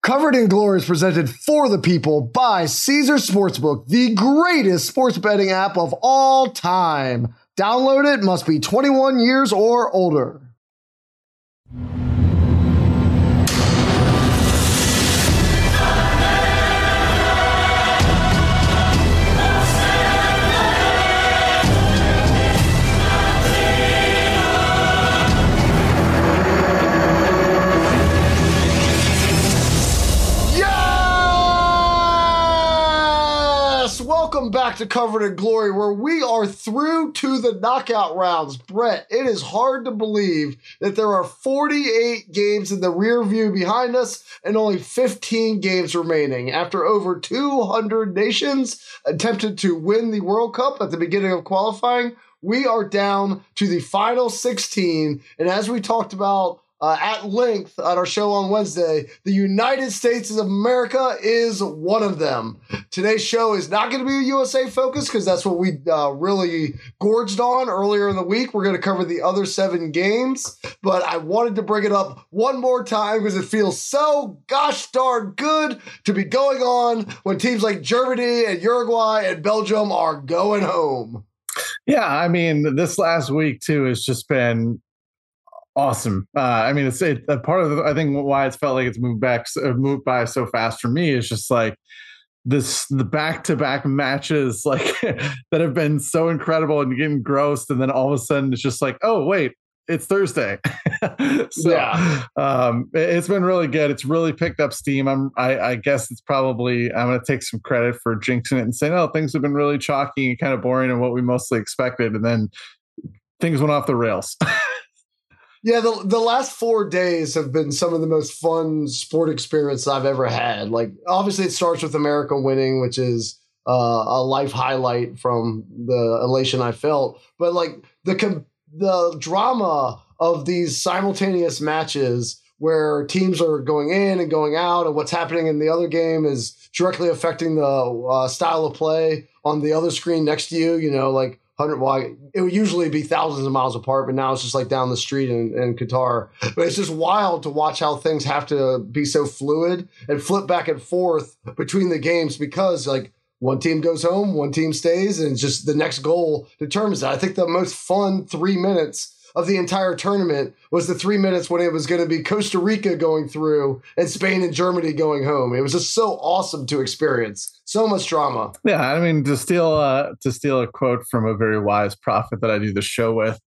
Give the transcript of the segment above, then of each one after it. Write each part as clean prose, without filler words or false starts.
Covered in Glory is presented for the people by Caesar Sportsbook, the greatest sports betting app of all time. Download it, must be 21 years or older. Welcome back to Covered in Glory, where we are through to the knockout rounds. Brett, it is hard to believe that there are 48 games in the rear view behind us and only 15 games remaining. After over 200 nations attempted to win the World Cup at the beginning of qualifying, we are down to the final 16. And as we talked about at length on our show on Wednesday, the United States of America is one of them. Today's show is not going to be a USA focus because that's what we really gorged on earlier in the week. We're going to cover the other 7 games, but I wanted to bring it up one more time because it feels so gosh darn good to be going on when teams like Germany and Uruguay and Belgium are going home. Yeah, I mean, this last week too has just been awesome. I mean, it's a part of I think why it's felt like it's moved by so fast for me is just like the back-to-back matches like that have been so incredible and getting grossed, and then all of a sudden it's just like, oh wait, it's Thursday. So yeah. It's been really good. It's really picked up steam. I guess it's probably I'm going to take some credit for jinxing it and saying, oh, things have been really chalky and kind of boring and what we mostly expected, and then things went off the rails. Yeah, the last 4 days have been some of the most fun sport experiences I've ever had. Like, obviously, it starts with America winning, which is a life highlight from the elation I felt. But like the drama of these simultaneous matches where teams are going in and going out, and what's happening in the other game is directly affecting the style of play on the other screen next to you. You know, like. It would usually be thousands of miles apart, but now it's just like down the street in Qatar. But it's just wild to watch how things have to be so fluid and flip back and forth between the games because like one team goes home, one team stays, and just the next goal determines that. I think the most fun 3 minutes of the entire tournament was the 3 minutes when it was going to be Costa Rica going through and Spain and Germany going home. It was just so awesome to experience. So much drama. Yeah, I mean, to steal a quote from a very wise prophet that I do the show with,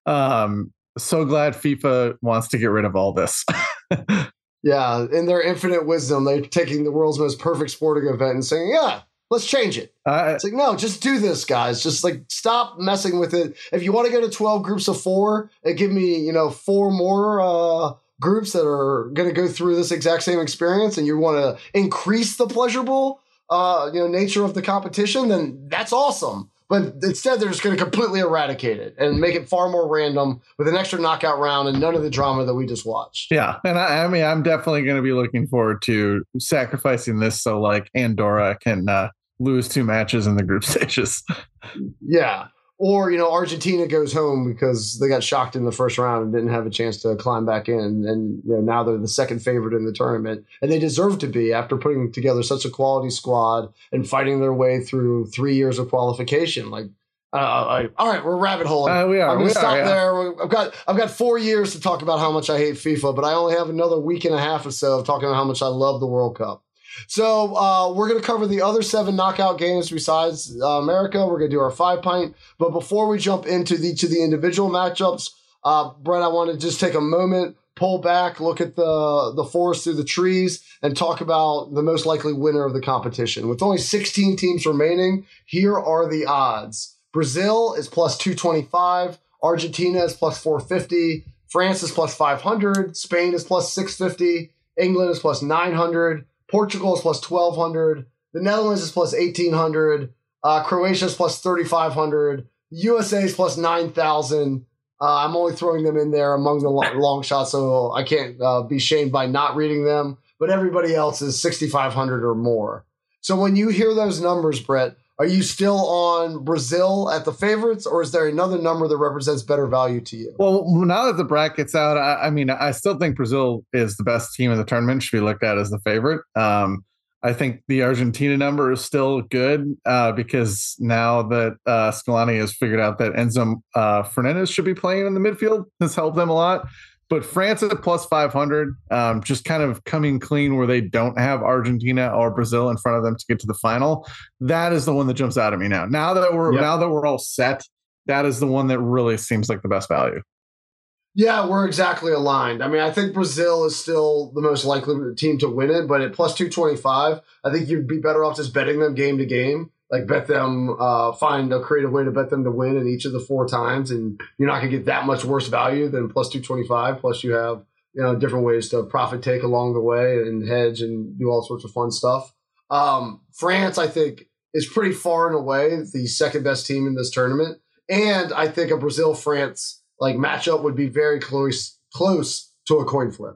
so glad FIFA wants to get rid of all this. Yeah, in their infinite wisdom, they're taking the world's most perfect sporting event and saying, yeah, let's change it. It's like, no, just do this, guys. Just like stop messing with it. If you want to go to 12 groups of 4 and give me, 4 more groups that are going to go through this exact same experience, and you want to increase the pleasurable nature of the competition, then that's awesome. But instead, they're just going to completely eradicate it and make it far more random with an extra knockout round and none of the drama that we just watched. Yeah. And I mean, I'm definitely going to be looking forward to sacrificing this so like Andorra can lose 2 matches in the group stages. Yeah. Or, Argentina goes home because they got shocked in the first round and didn't have a chance to climb back in. And now they're the second favorite in the tournament. And they deserve to be after putting together such a quality squad and fighting their way through 3 years of qualification. Like, all right, we're rabbit holing. We are. I'm going to stop there. I've got 4 years to talk about how much I hate FIFA, but I only have another week and a half or so of talking about how much I love the World Cup. So we're going to cover the other 7 knockout games besides America. We're going to do our 5-pint. But before we jump into each of the individual matchups, Brett, I want to just take a moment, pull back, look at the forest through the trees, and talk about the most likely winner of the competition. With only 16 teams remaining, here are the odds. Brazil is plus 225. Argentina is plus 450. France is plus 500. Spain is plus 650. England is plus 900. Portugal is plus 1,200. The Netherlands is plus 1,800. Croatia is plus 3,500. USA is plus 9,000. I'm only throwing them in there among the long shots, so I can't be shamed by not reading them. But everybody else is 6,500 or more. So when you hear those numbers, Brett, Are you still on Brazil at the favorites, or is there another number that represents better value to you? Well, now that the bracket's out, I mean, I still think Brazil is the best team in the tournament, should be looked at as the favorite. I think the Argentina number is still good because now that Scaloni has figured out that Enzo Fernandez should be playing in the midfield, has helped them a lot. But France at plus 500, just kind of coming clean where they don't have Argentina or Brazil in front of them to get to the final. That is the one that jumps out at me now. Now that we're all set, that is the one that really seems like the best value. Yeah, we're exactly aligned. I mean, I think Brazil is still the most likely team to win it, but at plus 225, I think you'd be better off just betting them game to game. Like bet them, find a creative way to bet them to win in each of the 4 times, and you're not going to get that much worse value than plus 225. Plus, you have different ways to profit take along the way and hedge and do all sorts of fun stuff. France, I think, is pretty far and away the second best team in this tournament, and I think a Brazil-France matchup would be very close to a coin flip.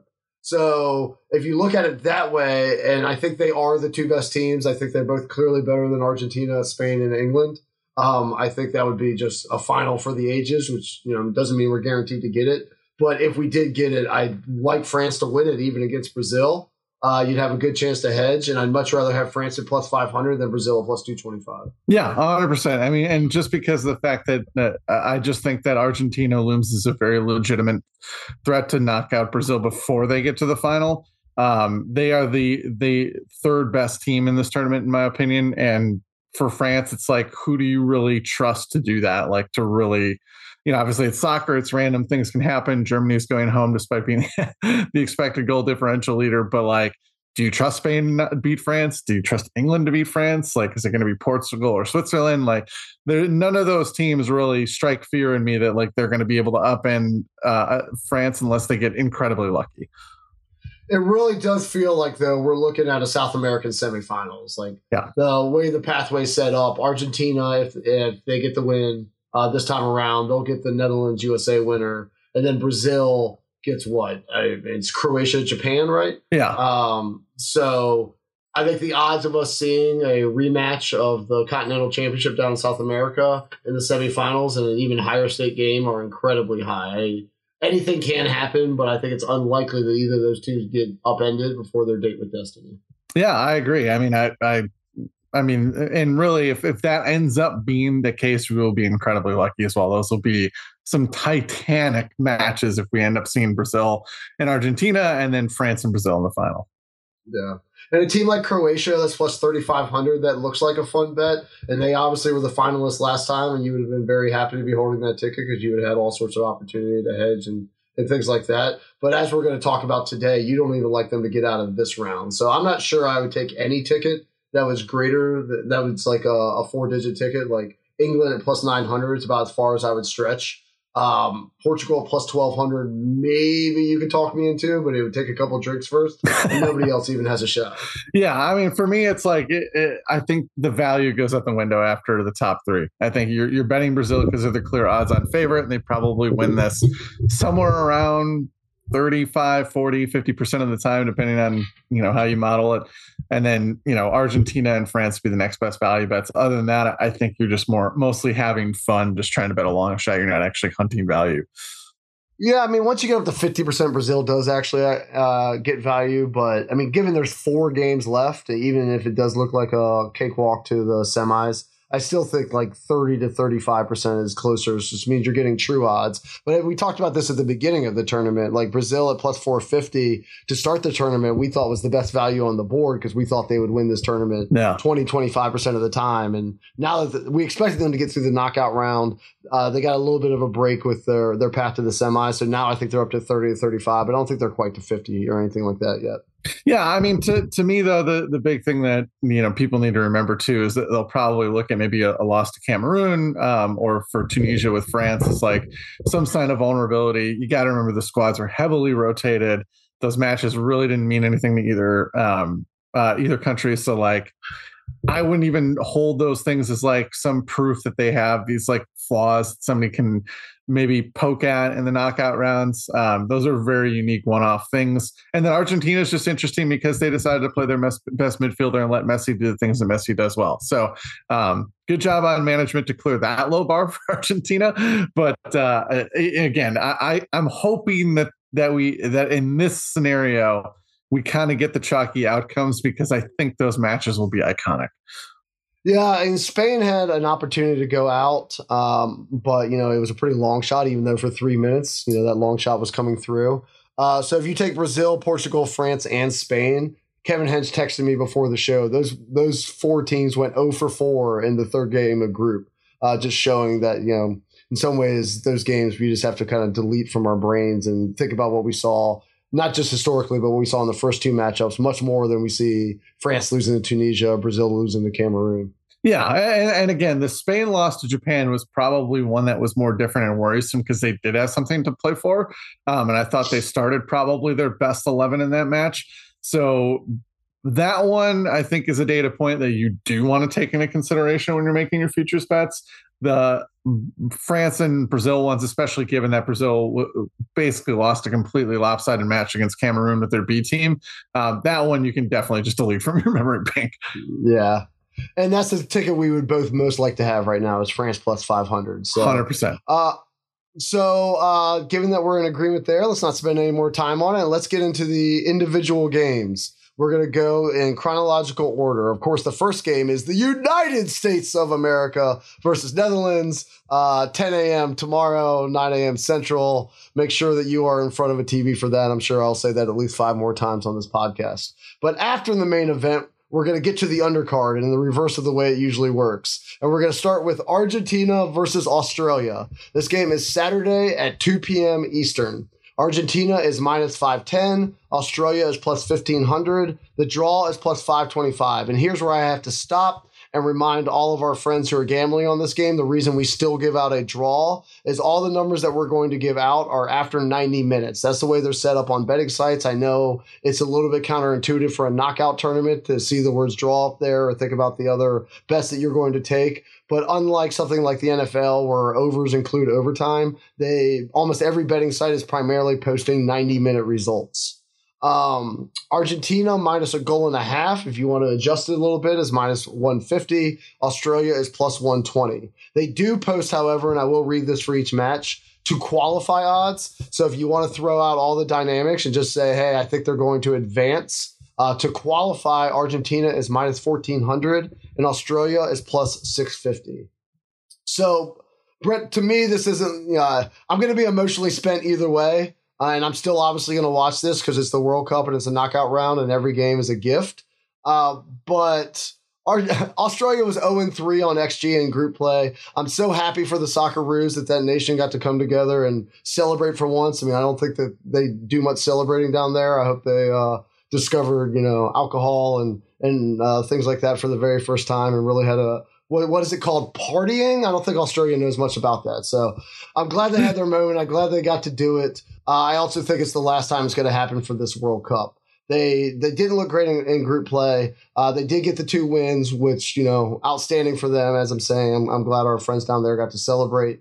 So if you look at it that way, and I think they are the 2 best teams, I think they're both clearly better than Argentina, Spain, and England. I think that would be just a final for the ages, which doesn't mean we're guaranteed to get it. But if we did get it, I'd like France to win it, even against Brazil. You'd have a good chance to hedge, and I'd much rather have France at plus 500 than Brazil at plus 225. Yeah, 100%. I mean, and just because of the fact that I just think that Argentina looms as a very legitimate threat to knock out Brazil before they get to the final. They are the third best team in this tournament, in my opinion. And for France, it's like, who do you really trust to do that? Like to really, obviously it's soccer, it's random, things can happen. Germany's going home despite being the expected goal differential leader. But do you trust Spain to beat France? Do you trust England to beat France? Is it going to be Portugal or Switzerland? None of those teams really strike fear in me that they're going to be able to upend France unless they get incredibly lucky. It really does feel like, though, we're looking at a South American semifinals. The way the pathway's set up, Argentina, if they get the win this time around, they'll get the Netherlands-USA winner. And then Brazil gets what? It's Croatia-Japan, right? Yeah. So I think the odds of us seeing a rematch of the Continental Championship down in South America in the semifinals and an even higher stake game are incredibly high. Anything can happen, but I think it's unlikely that either of those teams get upended before their date with destiny. Yeah, I agree. I mean, I mean, and really, if that ends up being the case, we will be incredibly lucky as well. Those will be some titanic matches if we end up seeing Brazil and Argentina and then France and Brazil in the final. Yeah. And a team like Croatia that's plus 3,500, that looks like a fun bet. And they obviously were the finalists last time, and you would have been very happy to be holding that ticket because you would have had all sorts of opportunity to hedge and things like that. But as we're going to talk about today, you don't even like them to get out of this round. So I'm not sure I would take any ticket that was greater. That was like a 4-digit ticket. Like England at plus 900 is about as far as I would stretch. Portugal plus 1,200, maybe you could talk me into, but it would take a couple drinks first, and nobody else even has a shot. Yeah, I mean, for me, it's I think the value goes out the window after the top 3. I think you're betting Brazil because they're the clear odds-on favorite, and they probably win this somewhere around 35, 40, 50% of the time, depending on, how you model it. And then, Argentina and France be the next best value bets. Other than that, I think you're just mostly having fun, just trying to bet a long shot. You're not actually hunting value. Yeah, I mean, once you get up to 50%, Brazil does actually get value. But, I mean, given there's 4 games left, even if it does look like a cakewalk to the semis, I still think 30 to 35% is closer. It just means you're getting true odds. But we talked about this at the beginning of the tournament. Brazil at plus 450 to start the tournament, we thought was the best value on the board because we thought they would win this tournament 20-25% of the time. And now that we expected them to get through the knockout round, they got a little bit of a break with their path to the semis. So now I think they're up to 30 to 35. But I don't think they're quite to 50 or anything like that yet. Yeah, I mean, to me, though, the big thing that, people need to remember, too, is that they'll probably look at maybe a loss to Cameroon or for Tunisia with France. It's some sign of vulnerability. You got to remember the squads are heavily rotated. Those matches really didn't mean anything to either country. So, I wouldn't even hold those things as like some proof that they have these like flaws that somebody can maybe poke at in the knockout rounds. Those are very unique one-off things. And then Argentina is just interesting because they decided to play their best midfielder and let Messi do the things that Messi does well. So good job on management to clear that low bar for Argentina. But again, I'm hoping that in this scenario, we kind of get the chalky outcomes because I think those matches will be iconic. Yeah, and Spain had an opportunity to go out, but it was a pretty long shot, even though for 3 minutes, that long shot was coming through. So if you take Brazil, Portugal, France, and Spain, Kevin Hench texted me before the show. Those 4 teams went 0 for 4 in the third game of group, just showing that in some ways those games we just have to kind of delete from our brains and think about what we saw. Not just historically, but what we saw in the first 2 matchups, much more than we see France losing to Tunisia, Brazil losing to Cameroon. Yeah, and again, the Spain loss to Japan was probably one that was more different and worrisome because they did have something to play for. And I thought they started probably their best 11 in that match. So that one, I think, is a data point that you do want to take into consideration when you're making your futures bets. The France and Brazil ones, especially given that Brazil basically lost a completely lopsided match against Cameroon with their B team. That one you can definitely just delete from your memory bank. Yeah. And that's the ticket we would both most like to have right now is France plus 500. So 100%. So given that we're in agreement there, let's not spend any more time on it. Let's get into the individual games. We're going to go in chronological order. Of course, the first game is the United States of America versus Netherlands, 10 a.m. tomorrow, 9 a.m. Central. Make sure that you are in front of a TV for that. I'm sure I'll say that at least 5 more times on this podcast. But after the main event, we're going to get to the undercard in the reverse of the way it usually works. And we're going to start with Argentina versus Australia. This game is Saturday at 2 p.m. Eastern. Argentina is minus 510. Australia is plus 1500. The draw is plus 525. And here's where I have to stop and remind all of our friends who are gambling on this game, the reason we still give out a draw is all the numbers that we're going to give out are after 90 minutes. That's the way they're set up on betting sites. I know it's a little bit counterintuitive for a knockout tournament to see the words draw up there or think about the other bets that you're going to take. But unlike something like the NFL where overs include overtime, almost every betting site is primarily posting 90-minute results. Argentina minus a goal and a half, if you want to adjust it a little bit, is minus 150. Australia is plus 120. They do post, however, and I will read this for each match, to qualify odds. So if you want to throw out all the dynamics and just say, hey, I think they're going to advance, to qualify, Argentina is minus 1,400 and Australia is plus 650. So, Brett, to me, this isn't, I'm going to be emotionally spent either way. And I'm still obviously going to watch this because it's the World Cup and it's a knockout round and every game is a gift. But Australia was 0-3 on XG in group play. I'm so happy for the Socceroos that nation got to come together and celebrate for once. I mean, I don't think that they do much celebrating down there. I hope they discovered, alcohol and things like that for the very first time and really had a what is it called? Partying? I don't think Australia knows much about that. So I'm glad they had their moment. I'm glad they got to do it. I also think it's the last time it's going to happen for this World Cup. They didn't look great in group play. They did get the 2 wins, which, outstanding for them, as I'm saying. I'm glad our friends down there got to celebrate.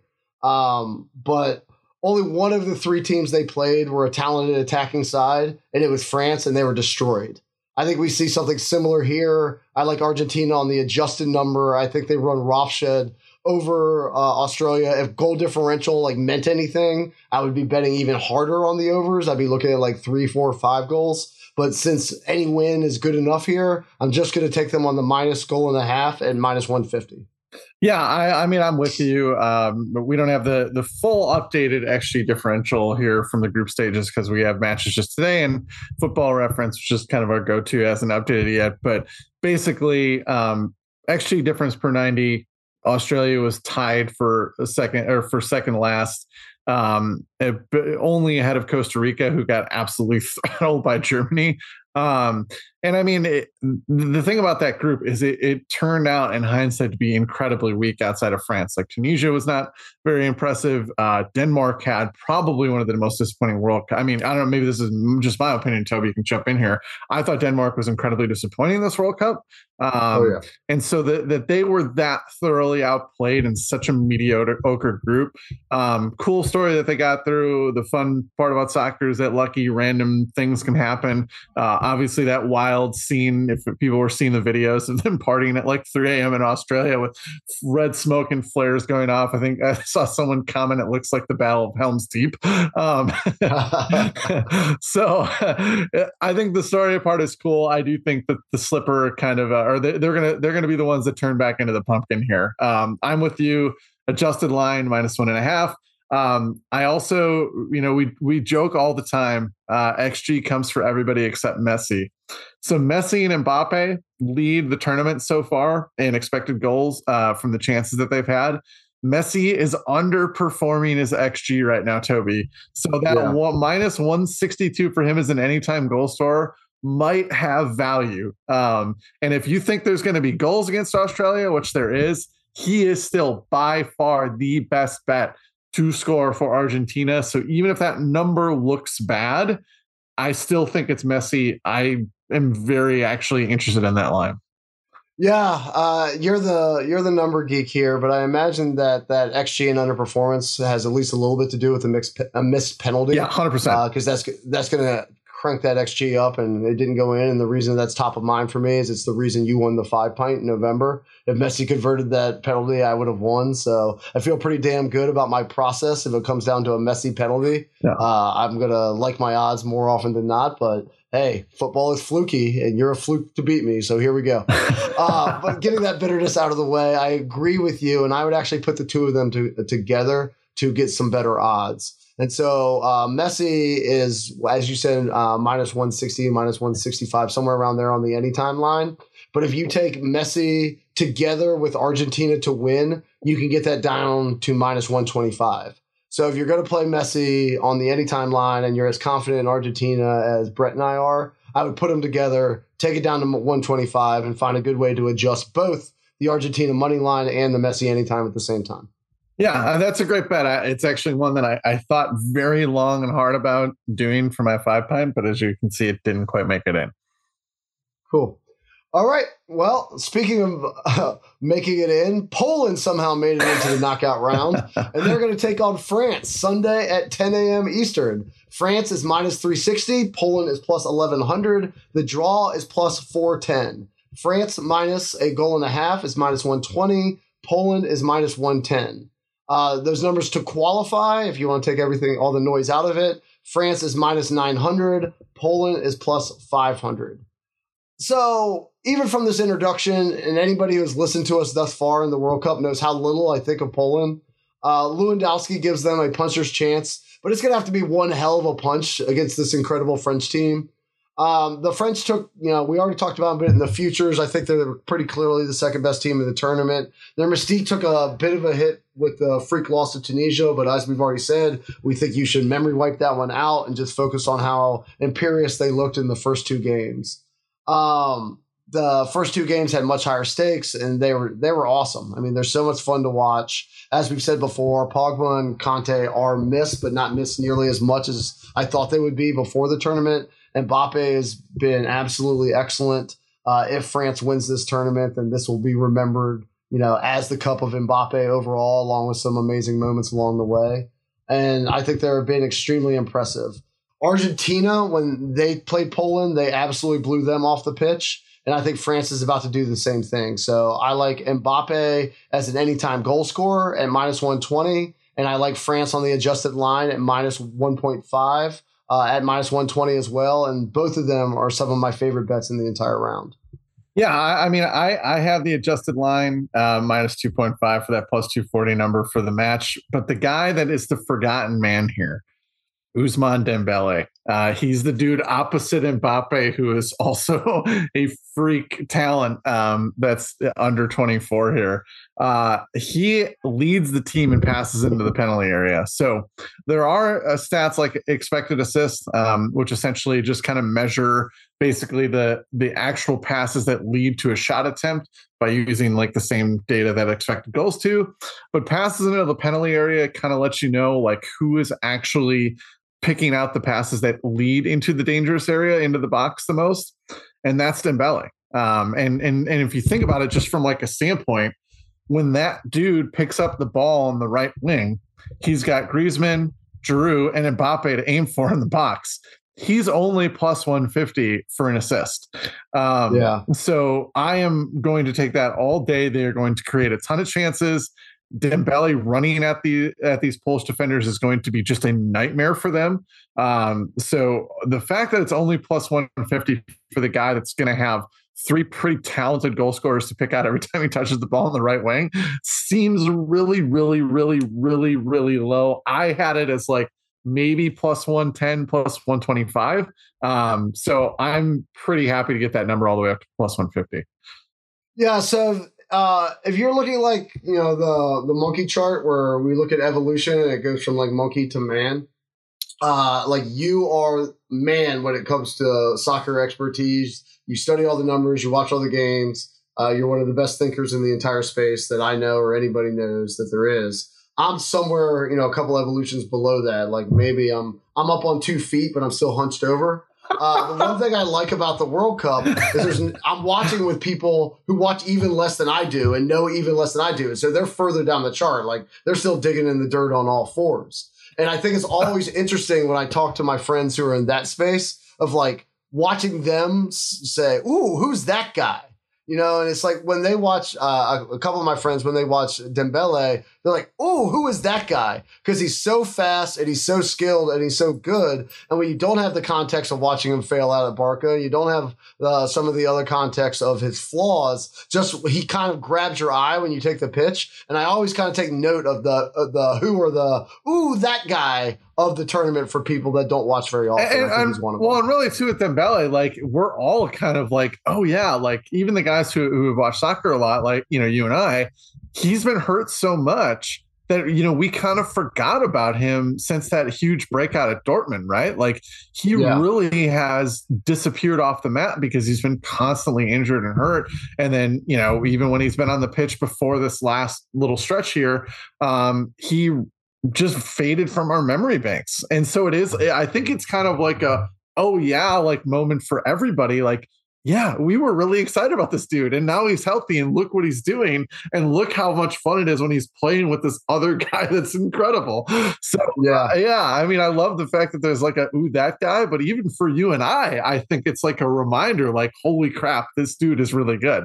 But only one of the 3 teams they played were a talented attacking side, and it was France, and they were destroyed. I think we see something similar here. I like Argentina on the adjusted number. I think they run Roughshed over Australia. If goal differential meant anything, I would be betting even harder on the overs. I'd be looking at 3, 4, 5 goals. But since any win is good enough here, I'm just going to take them on the minus goal and a half at minus 150. Yeah, I mean, I'm with you. But we don't have the full updated XG differential here from the group stages because we have matches just today and Football Reference, which is kind of our go-to, hasn't updated yet. But basically, XG difference per 90, Australia was tied for second last, only ahead of Costa Rica, who got absolutely throttled by Germany. And And I mean, the thing about that group is it turned out in hindsight to be incredibly weak outside of France. Like Tunisia was not very impressive. Denmark had probably one of the most disappointing World Cup. I mean, I don't know, maybe this is just my opinion, Toby, you can jump in here. I thought Denmark was incredibly disappointing in this World Cup. And so that they were that thoroughly outplayed in such a mediocre group. Cool story that they got through. The fun part about soccer is that lucky random things can happen. Obviously, that wild scene, if people were seeing the videos of them partying at like 3 a.m. in Australia with red smoke and flares going off. I think I saw someone comment, it looks like the Battle of Helm's Deep. So I think the story part is cool. I do think that the slipper kind of, or they're gonna be the ones that turn back into the pumpkin here. I'm with you. Adjusted line -1.5. I also, we joke all the time. XG comes for everybody except Messi. So Messi and Mbappe lead the tournament so far in expected goals from the chances that they've had. Messi is underperforming his XG right now, Toby. So that -162 for him as an anytime goal scorer might have value. And if you think there's going to be goals against Australia, which there is, he is still by far the best bet to score for Argentina. So even if that number looks bad, I still think it's Messi. I am very actually interested in that line. Yeah, you're the number geek here, but I imagine that XG and underperformance has at least a little bit to do with a missed penalty. Yeah, 100%. Because that's going to crank that XG up, and it didn't go in. And the reason that's top of mind for me is it's the reason you won the 5-pint in November. If Messi converted that penalty, I would have won. So I feel pretty damn good about my process. If it comes down to a Messi penalty, I'm going to like my odds more often than not. But hey, football is fluky, and you're a fluke to beat me. So here we go. But getting that bitterness out of the way, I agree with you. And I would actually put the two of them together to get some better odds. And so Messi is, as you said, -160, -165, somewhere around there on the anytime line. But if you take Messi together with Argentina to win, you can get that down to -125. So if you're going to play Messi on the anytime line and you're as confident in Argentina as Brett and I are, I would put them together, take it down to 125, and find a good way to adjust both the Argentina money line and the Messi anytime at the same time. Yeah, that's a great bet. It's actually one that I thought very long and hard about doing for my 5-pint, but as you can see, it didn't quite make it in. Cool. All right. Well, speaking of making it in, Poland somehow made it into the knockout round, and they're going to take on France Sunday at 10 a.m. Eastern. France is -360. Poland is +1100. The draw is +410. France minus a goal and a half is -120. Poland is -110. Those numbers to qualify, if you want to take all the noise out of it, France is -900. Poland is +500. So even from this introduction, and anybody who's listened to us thus far in the World Cup knows how little I think of Poland. Lewandowski gives them a puncher's chance, but it's going to have to be one hell of a punch against this incredible French team. The French took, we already talked about a bit in the futures. I think they're pretty clearly the second best team in the tournament. Their mystique took a bit of a hit with the freak loss to Tunisia, but as we've already said, we think you should memory wipe that one out and just focus on how imperious they looked in the first two games. The first two games had much higher stakes, and they were awesome. I mean, they're so much fun to watch. As we've said before, Pogba and Kanté are missed, but not missed nearly as much as I thought they would be before the tournament. Mbappe has been absolutely excellent. If France wins this tournament, then this will be remembered, as the Cup of Mbappe overall, along with some amazing moments along the way. And I think they're being extremely impressive. Argentina, when they played Poland, they absolutely blew them off the pitch. And I think France is about to do the same thing. So I like Mbappe as an anytime goal scorer at -120. And I like France on the adjusted line at -1.5 at -120 as well. And both of them are some of my favorite bets in the entire round. Yeah, I have the adjusted line -2.5 for that +240 number for the match. But the guy that is the forgotten man here, Ousmane Dembele. He's the dude opposite Mbappe, who is also a freak talent that's under 24 here. He leads the team in passes into the penalty area. So there are stats like expected assists, which essentially just kind of measure basically the actual passes that lead to a shot attempt by using like the same data that expected goals to. But passes into the penalty area kind of lets you know like who is actually picking out the passes that lead into the dangerous area, into the box the most. And that's Dembele. And if you think about it, just from like a standpoint, when that dude picks up the ball on the right wing, he's got Griezmann, Giroud, and Mbappe to aim for in the box. He's only plus 150 for an assist. So I am going to take that all day. They're going to create a ton of chances. Dembele running at these Polish defenders is going to be just a nightmare for them. So the fact that it's only plus 150 for the guy that's going to have three pretty talented goal scorers to pick out every time he touches the ball on the right wing seems really, really, really, really, really low. I had it as like maybe plus 110, plus 125. So I'm pretty happy to get that number all the way up to plus 150. Yeah. So if you're looking like, the monkey chart where we look at evolution and it goes from like monkey to man, like you are man when it comes to soccer expertise. You study all the numbers, you watch all the games. You're one of the best thinkers in the entire space that I know or anybody knows that there is. I'm somewhere, a couple evolutions below that. Like maybe I'm up on 2 feet, but I'm still hunched over. The one thing I like about the World Cup is I'm watching with people who watch even less than I do and know even less than I do. And so they're further down the chart. Like they're still digging in the dirt on all fours. And I think it's always interesting when I talk to my friends who are in that space of like watching them say, ooh, who's that guy? And it's like when they watch a couple of my friends, when they watch Dembele, they're like, oh, who is that guy? Because he's so fast and he's so skilled and he's so good. And when you don't have the context of watching him fail out at Barca, you don't have some of the other context of his flaws, just he kind of grabs your eye when you take the pitch. And I always kind of take note of the who or the, ooh, that guy of the tournament for people that don't watch very often. And really too with Dembele, like we're all kind of like, oh yeah, like even the guys who have watched soccer a lot, like you and I, he's been hurt so much that we kind of forgot about him since that huge breakout at Dortmund, right? Like he really has disappeared off the map because he's been constantly injured and hurt. And then even when he's been on the pitch before this last little stretch here, he just faded from our memory banks. And so I think it's kind of like a, oh yeah, like moment for everybody. Like, yeah, we were really excited about this dude and now he's healthy and look what he's doing. And look how much fun it is when he's playing with this other guy that's incredible. So I mean, I love the fact that there's like ooh, that guy, but even for you and I think it's like a reminder, like, holy crap, this dude is really good.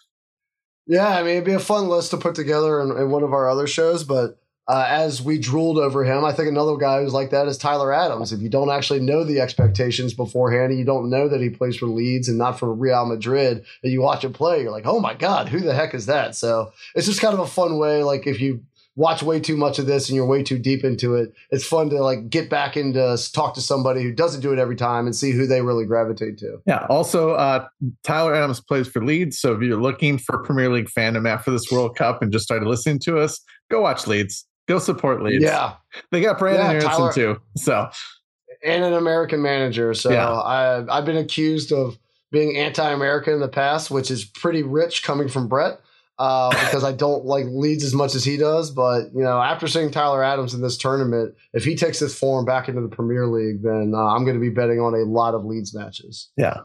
Yeah. I mean, it'd be a fun list to put together in one of our other shows, but as we drooled over him, I think another guy who's like that is Tyler Adams. If you don't actually know the expectations beforehand and you don't know that he plays for Leeds and not for Real Madrid, and you watch him play, you're like, oh my God, who the heck is that? So it's just kind of a fun way. Like if you watch way too much of this and you're way too deep into it, it's fun to like get back into talk to somebody who doesn't do it every time and see who they really gravitate to. Yeah. Also, Tyler Adams plays for Leeds. So if you're looking for Premier League fandom after this World Cup and just started listening to us, go watch Leeds. Go support Leeds. Yeah. They got Brandon Harrison too. So, and an American manager. So I've been accused of being anti-American in the past, which is pretty rich coming from Brett, because I don't like Leeds as much as he does. But, after seeing Tyler Adams in this tournament, if he takes his form back into the Premier League, then I'm going to be betting on a lot of Leeds matches. Yeah.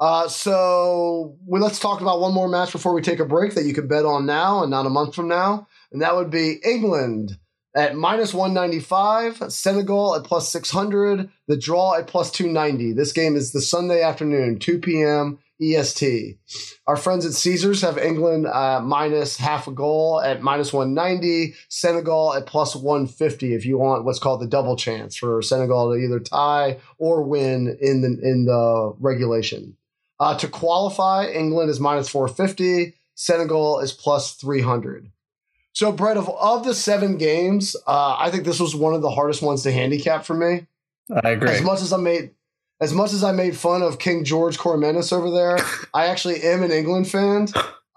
So let's talk about one more match before we take a break that you can bet on now and not a month from now. And that would be England at minus 195, Senegal at plus 600, the draw at plus 290. This game is the Sunday afternoon, 2 p.m. EST. Our friends at Caesars have England minus half a goal at minus 190, Senegal at plus 150 if you want what's called the double chance for Senegal to either tie or win in the regulation. To qualify, England is minus 450, Senegal is plus 300. So, Brett, of the 7 games, I think this was one of the hardest ones to handicap for me. I agree. As much as I made as much as I made fun of King George Cormentis over there, I actually am an England fan.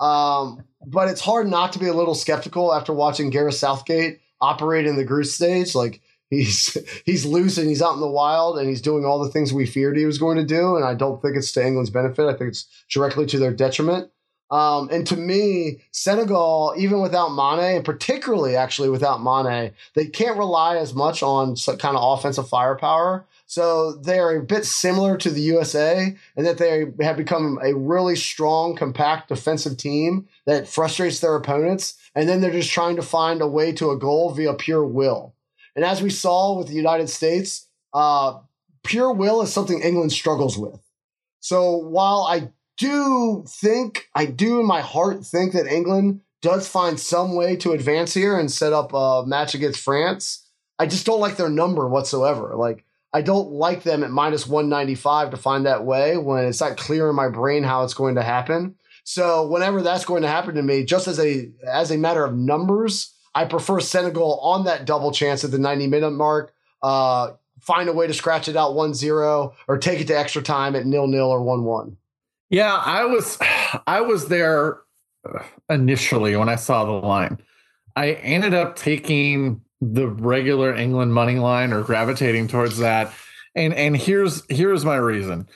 But it's hard not to be a little skeptical after watching Gareth Southgate operate in the group stage. Like he's loose and he's out in the wild and he's doing all the things we feared he was going to do. And I don't think it's to England's benefit. I think it's directly to their detriment. And to me, Senegal, even without Mane, and particularly actually without Mane, they can't rely as much on some kind of offensive firepower. So they're a bit similar to the USA in that they have become a really strong, compact defensive team that frustrates their opponents. And then they're just trying to find a way to a goal via pure will. And as we saw with the United States, pure will is something England struggles with. So while I do in my heart think that England does find some way to advance here and set up a match against France, I just don't like their number whatsoever. Like, I don't like them at minus 195 to find that way when it's not clear in my brain how it's going to happen. So whenever that's going to happen to me, just as a matter of numbers, I prefer Senegal on that double chance at the 90-minute mark, find a way to scratch it out 1-0 or take it to extra time at 0-0 or 1-1. Yeah, I was there initially when I saw the line. I ended up taking the regular England money line or gravitating towards that. And here's my reason.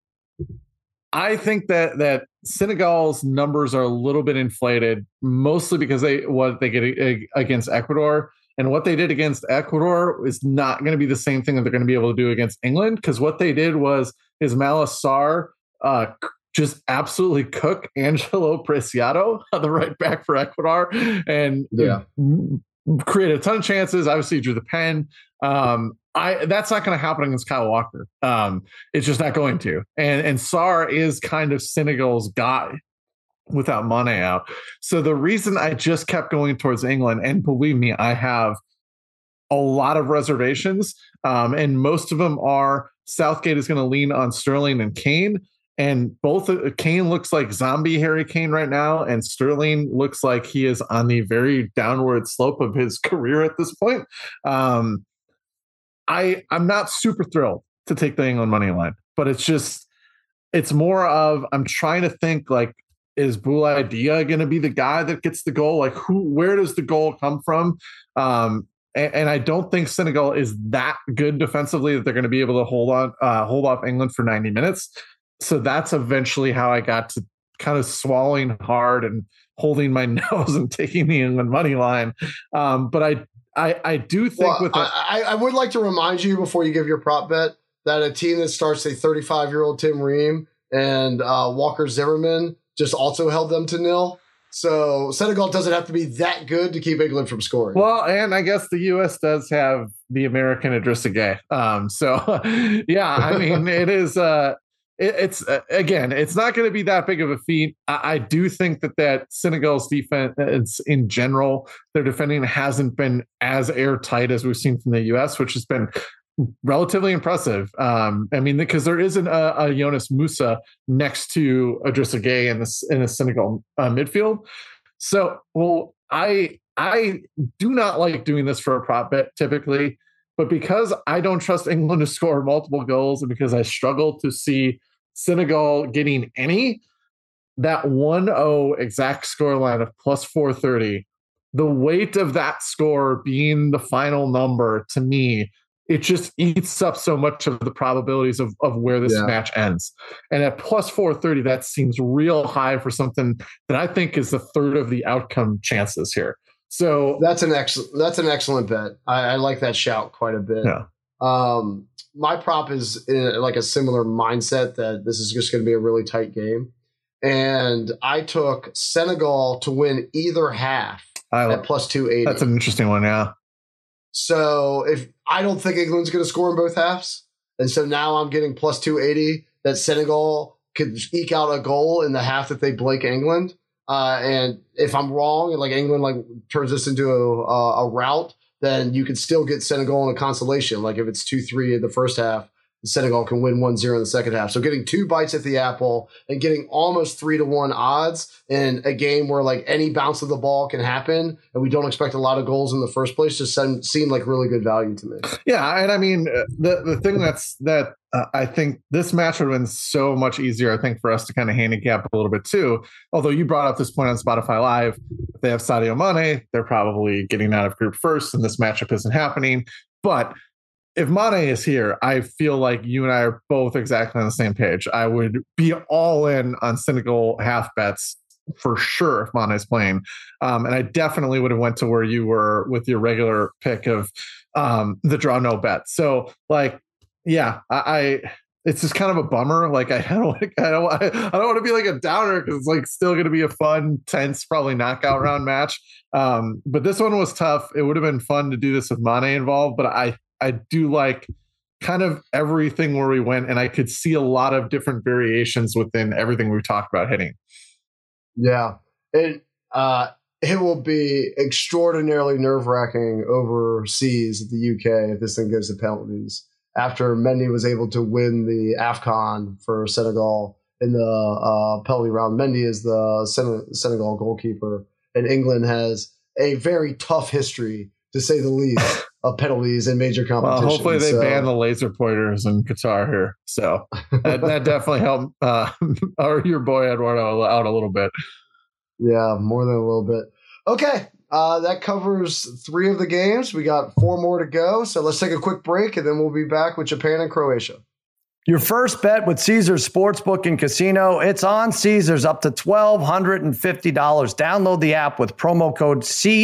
I think that Senegal's numbers are a little bit inflated, mostly because what they get against Ecuador. And what they did against Ecuador is not going to be the same thing that they're going to be able to do against England, because what they did was Ismaila Sarr just absolutely cook Angelo Preciado, the right back for Ecuador, and created a ton of chances. Obviously, drew the pen. That's not going to happen against Kyle Walker. It's just not going to. And Sarr is kind of Senegal's guy without Mane out. So the reason I just kept going towards England, and believe me, I have a lot of reservations, and most of them are Southgate is going to lean on Sterling and Kane. And both Kane looks like zombie Harry Kane right now, and Sterling looks like he is on the very downward slope of his career at this point. I'm not super thrilled to take the England money line, but it's more of I'm trying to think, like, is Boulaye Dia going to be the guy that gets the goal? Like, where does the goal come from? And I don't think Senegal is that good defensively that they're going to be able to hold off England for 90 minutes. So that's eventually how I got to kind of swallowing hard and holding my nose and taking the England money line. But I do think I would like to remind you before you give your prop bet that a team that starts a 35-year-old Tim Ream and Walker Zimmerman just also held them to 0. So Senegal doesn't have to be that good to keep England from scoring. Well, and I guess the U.S. does have the American Idrissa Gueye. So, yeah, I mean, it is it's again, it's not going to be that big of a feat. I do think that Senegal's defense in general, their defending hasn't been as airtight as we've seen from the U.S., which has been relatively impressive. I mean, because there isn't a Jonas Musa next to Idrissa Gueye in the Senegal midfield. So, well, I do not like doing this for a prop bet typically, but because I don't trust England to score multiple goals, and because I struggle to see Senegal getting any, that 1-0 exact scoreline of plus 430, the weight of that score being the final number, to me, it just eats up so much of the probabilities of where this match ends. And at plus 430, that seems real high for something that I think is a third of the outcome chances here. So that's an excellent bet. I like that shout quite a bit. Yeah. My prop is in like a similar mindset that this is just going to be a really tight game. And I took Senegal to win either half at plus 280. That's an interesting one, yeah. So if I don't think England's going to score in both halves, and so now I'm getting plus 280 that Senegal could eke out a goal in the half that they blank England. And if I'm wrong, and like England turns this into a rout, then you can still get Senegal in a consolation. Like if it's 2-3 in the first half, Senegal can win 1-0 in the second half. So getting 2 bites at the apple and getting almost 3-1 odds in a game where like any bounce of the ball can happen and we don't expect a lot of goals in the first place just seemed like really good value to me. Yeah, and I mean the thing that I think this match would have been so much easier, I think, for us to kind of handicap a little bit too. Although you brought up this point on Spotify Live, if they have Sadio Mane, they're probably getting out of group first, and this matchup isn't happening. But if Mane is here, I feel like you and I are both exactly on the same page. I would be all in on Senegal half bets for sure if Mane is playing. And I definitely would have went to where you were with your regular pick of the draw no bet. So like, yeah, I it's just kind of a bummer. Like I don't want to be like a downer because it's like still going to be a fun, tense, probably knockout round match. But this one was tough. It would have been fun to do this with Mane involved, but I do like kind of everything where we went, and I could see a lot of different variations within everything we talked about hitting. Yeah, it will be extraordinarily nerve-wracking overseas at the UK if this thing goes to penalties. After Mendy was able to win the AFCON for Senegal in the penalty round, Mendy is the Senegal goalkeeper, and England has a very tough history, to say the least, of penalties in major competitions. Well, hopefully they ban the laser pointers in Qatar here. So that definitely helped your boy Eduardo out a little bit. Yeah, more than a little bit. Okay, that covers 3 of the games. We got 4 more to go. So let's take a quick break, and then we'll be back with Japan and Croatia. Your first bet with Caesars Sportsbook and Casino, it's on Caesars up to $1,250. Download the app with promo code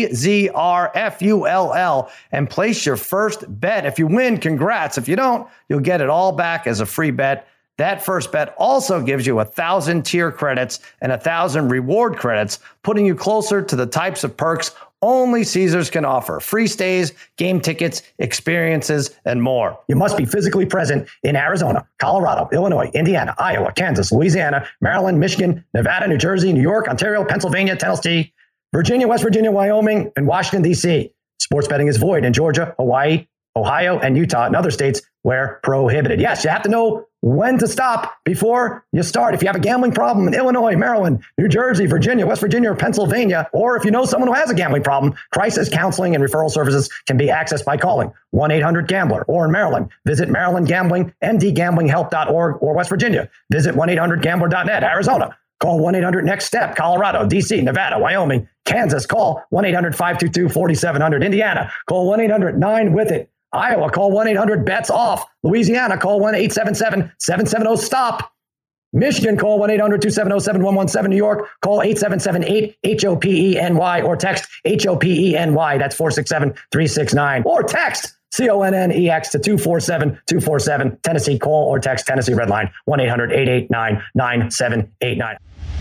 CZRFULL and place your first bet. If you win, congrats. If you don't, you'll get it all back as a free bet. That first bet also gives you 1,000 tier credits and 1,000 reward credits, putting you closer to the types of perks only Caesars can offer: free stays, game tickets, experiences, and more. You must be physically present in Arizona, Colorado, Illinois, Indiana, Iowa, Kansas, Louisiana, Maryland, Michigan, Nevada, New Jersey, New York, Ontario, Pennsylvania, Tennessee, Virginia, West Virginia, Wyoming, and Washington, D.C. Sports betting is void in Georgia, Hawaii, Ohio, and Utah, and other states where prohibited. Yes, you have to know when to stop before you start. If you have a gambling problem in Illinois, Maryland, New Jersey, Virginia, West Virginia, or Pennsylvania, or if you know someone who has a gambling problem, crisis counseling and referral services can be accessed by calling 1-800-GAMBLER, or in Maryland, visit Maryland Gambling, mdgamblinghelp.org, or West Virginia, visit 1-800-GAMBLER.net. Arizona, call 1-800-NEXT-STEP. Colorado, D.C., Nevada, Wyoming, Kansas, call 1-800-522-4700. Indiana, call 1-800-9-WITH-IT. Iowa, call 1-800-BETS-OFF. Louisiana, call 1-877-770-STOP. Michigan, call 1-800-270-7117. New York, call 877-8-HOPENY or text HOPENY. That's 467-369. Or text CONNEX to 247-247. Tennessee, call or text Tennessee Red Line 1-800-889-9789.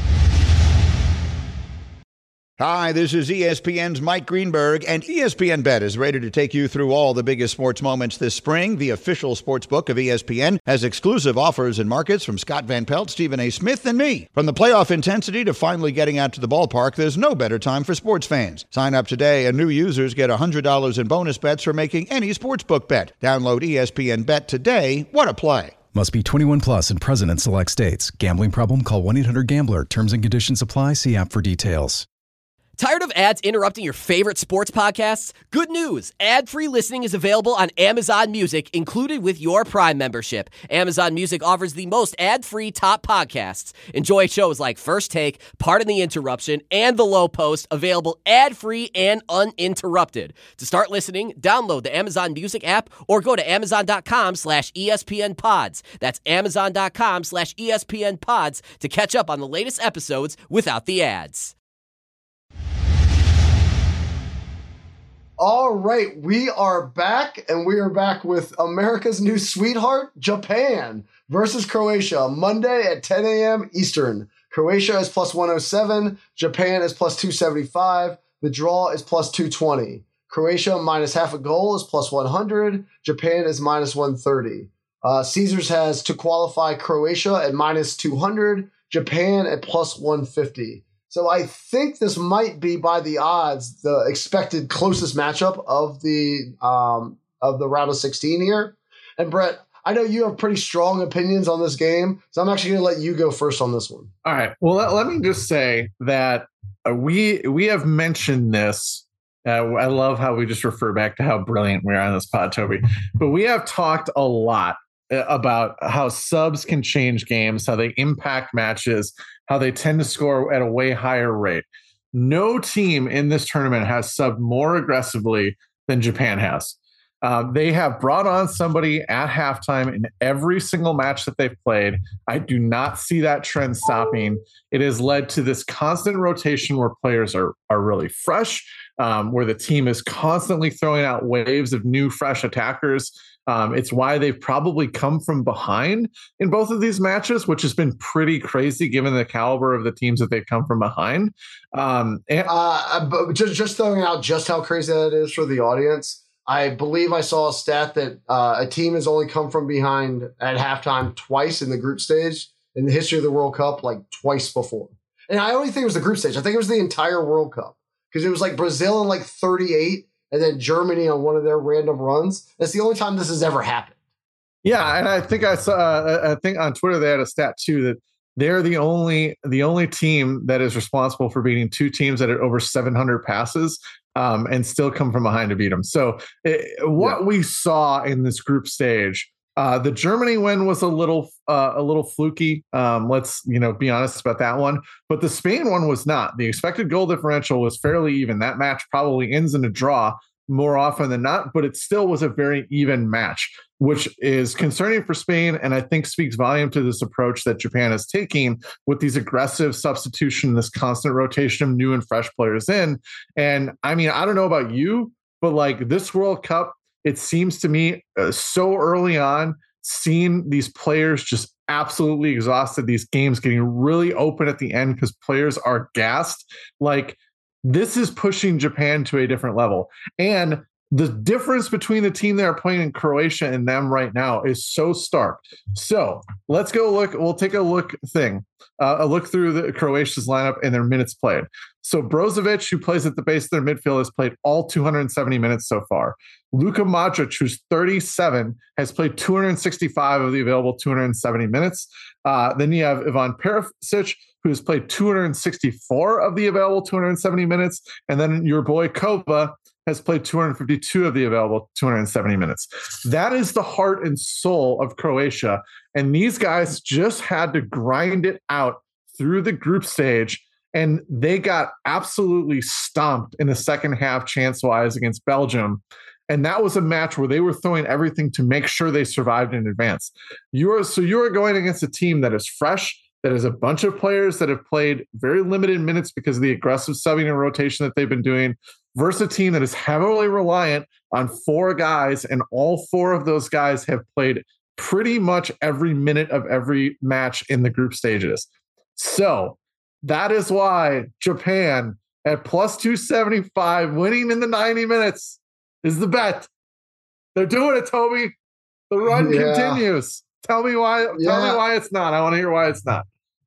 Hi, this is ESPN's Mike Greenberg, and ESPN Bet is ready to take you through all the biggest sports moments this spring. The official sports book of ESPN has exclusive offers and markets from Scott Van Pelt, Stephen A. Smith, and me. From the playoff intensity to finally getting out to the ballpark, there's no better time for sports fans. Sign up today, and new users get $100 in bonus bets for making any sportsbook bet. Download ESPN Bet today. What a play. Must be 21 plus and present in select states. Gambling problem? Call 1-800-GAMBLER. Terms and conditions apply. See app for details. Tired of ads interrupting your favorite sports podcasts? Good news! Ad-free listening is available on Amazon Music, included with your Prime membership. Amazon Music offers the most ad-free top podcasts. Enjoy shows like First Take, Pardon the Interruption, and The Low Post, available ad-free and uninterrupted. To start listening, download the Amazon Music app or go to amazon.com/ESPN Pods. That's amazon.com/ESPN Pods to catch up on the latest episodes without the ads. All right, we are back, and we are back with America's new sweetheart, Japan, versus Croatia, Monday at 10 a.m. Eastern. Croatia is plus 107, Japan is plus 275, the draw is plus 220. Croatia minus half a goal is plus 100, Japan is minus 130. Caesars has to qualify Croatia at minus 200, Japan at plus 150. So I think this might be, by the odds, the expected closest matchup of the round of 16 here. And Brett, I know you have pretty strong opinions on this game, so I'm actually going to let you go first on this one. All right. Well, let me just say that we have mentioned this. I love how we just refer back to how brilliant we are on this pod, Toby. But we have talked a lot about how subs can change games, how they impact matches, how they tend to score at a way higher rate. No team in this tournament has subbed more aggressively than Japan has. They have brought on somebody at halftime in every single match that they've played. I do not see that trend stopping. It has led to this constant rotation where players are really fresh, where the team is constantly throwing out waves of new, fresh attackers. It's why they've probably come from behind in both of these matches, which has been pretty crazy given the caliber of the teams that they've come from behind. Just throwing out just how crazy that is for the audience. I believe I saw a stat that a team has only come from behind at halftime twice in the group stage in the history of the World Cup, like twice before. And I only think it was the group stage. I think it was the entire World Cup because it was like Brazil in like 38 and then Germany on one of their random runs. That's the only time this has ever happened. Yeah, and I think I saw. I think on Twitter they had a stat too that they're the only team that is responsible for beating two teams that had over 700 passes. And still come from behind to beat them. So we saw in this group stage, the Germany win was a little fluky. Let's be honest about that one. But the Spain one was not. The expected goal differential was fairly even. That match probably ends in a draw more often than not, but it still was a very even match, which is concerning for Spain, and I think speaks volume to this approach that Japan is taking with these aggressive substitution, this constant rotation of new and fresh players in. And I mean, I don't know about you, but like this World Cup, it seems to me so early on, seeing these players just absolutely exhausted, these games getting really open at the end because players are gassed. Like, this is pushing Japan to a different level. And the difference between the team that are playing in Croatia and them right now is so stark. So let's go look. We'll take a look through the Croatia's lineup and their minutes played. So Brozovic, who plays at the base of their midfield, has played all 270 minutes so far. Luka Modric, who's 37, has played 265 of the available 270 minutes. Then you have Ivan Perisic, who's played 264 of the available 270 minutes. And then your boy Kova has played 252 of the available 270 minutes. That is the heart and soul of Croatia. And these guys just had to grind it out through the group stage. And they got absolutely stomped in the second half chance-wise against Belgium. And that was a match where they were throwing everything to make sure they survived in advance. You are going against a team that is fresh, that is a bunch of players that have played very limited minutes because of the aggressive subbing and rotation that they've been doing, versus a team that is heavily reliant on four guys, and all four of those guys have played pretty much every minute of every match in the group stages. So that is why Japan at plus 275 winning in the 90 minutes is the bet. They're doing it, Toby. The run continues. Tell me why. Tell me why it's not. I want to hear why it's not.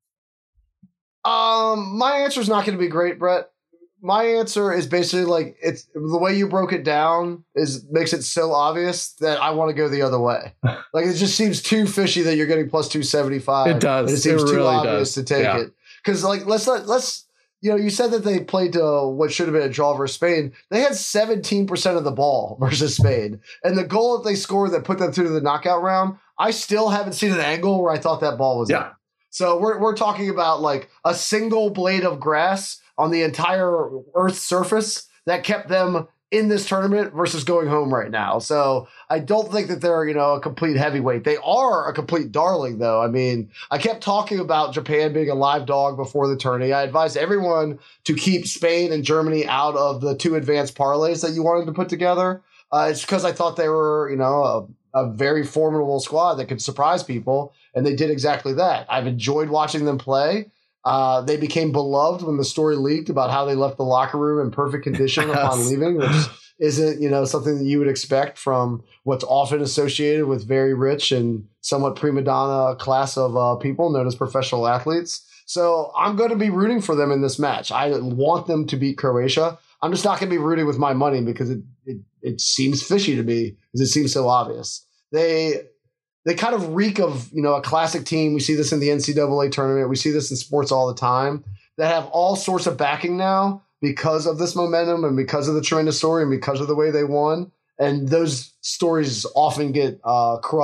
My answer is not going to be great, Brett. My answer is basically like, it's the way you broke it down makes it so obvious that I want to go the other way. Like, it just seems too fishy that you're getting plus 275. It does. And it seems too really obvious to take it. Because like, let's you said that they played to what should have been a draw versus Spain. They had 17% of the ball versus Spain, and the goal that they scored that put them through the knockout round, I still haven't seen an angle where I thought that ball was in. So we're talking about like a single blade of grass on the entire Earth's surface that kept them in this tournament versus going home right now. So I don't think that they're, a complete heavyweight. They are a complete darling, though. I mean, I kept talking about Japan being a live dog before the tourney. I advised everyone to keep Spain and Germany out of the two advanced parlays that you wanted to put together. It's because I thought they were, a very formidable squad that could surprise people, and they did exactly that. I've enjoyed watching them play. They became beloved when the story leaked about how they left the locker room in perfect condition upon leaving, which isn't, something that you would expect from what's often associated with very rich and somewhat prima donna class of people known as professional athletes. So I'm going to be rooting for them in this match. I want them to beat Croatia. I'm just not going to be rooting with my money because it seems fishy to me because it seems so obvious. They kind of reek of, a classic team. We see this in the NCAA tournament. We see this in sports all the time that have all sorts of backing now because of this momentum and because of the tremendous story and because of the way they won. And those stories often get crushed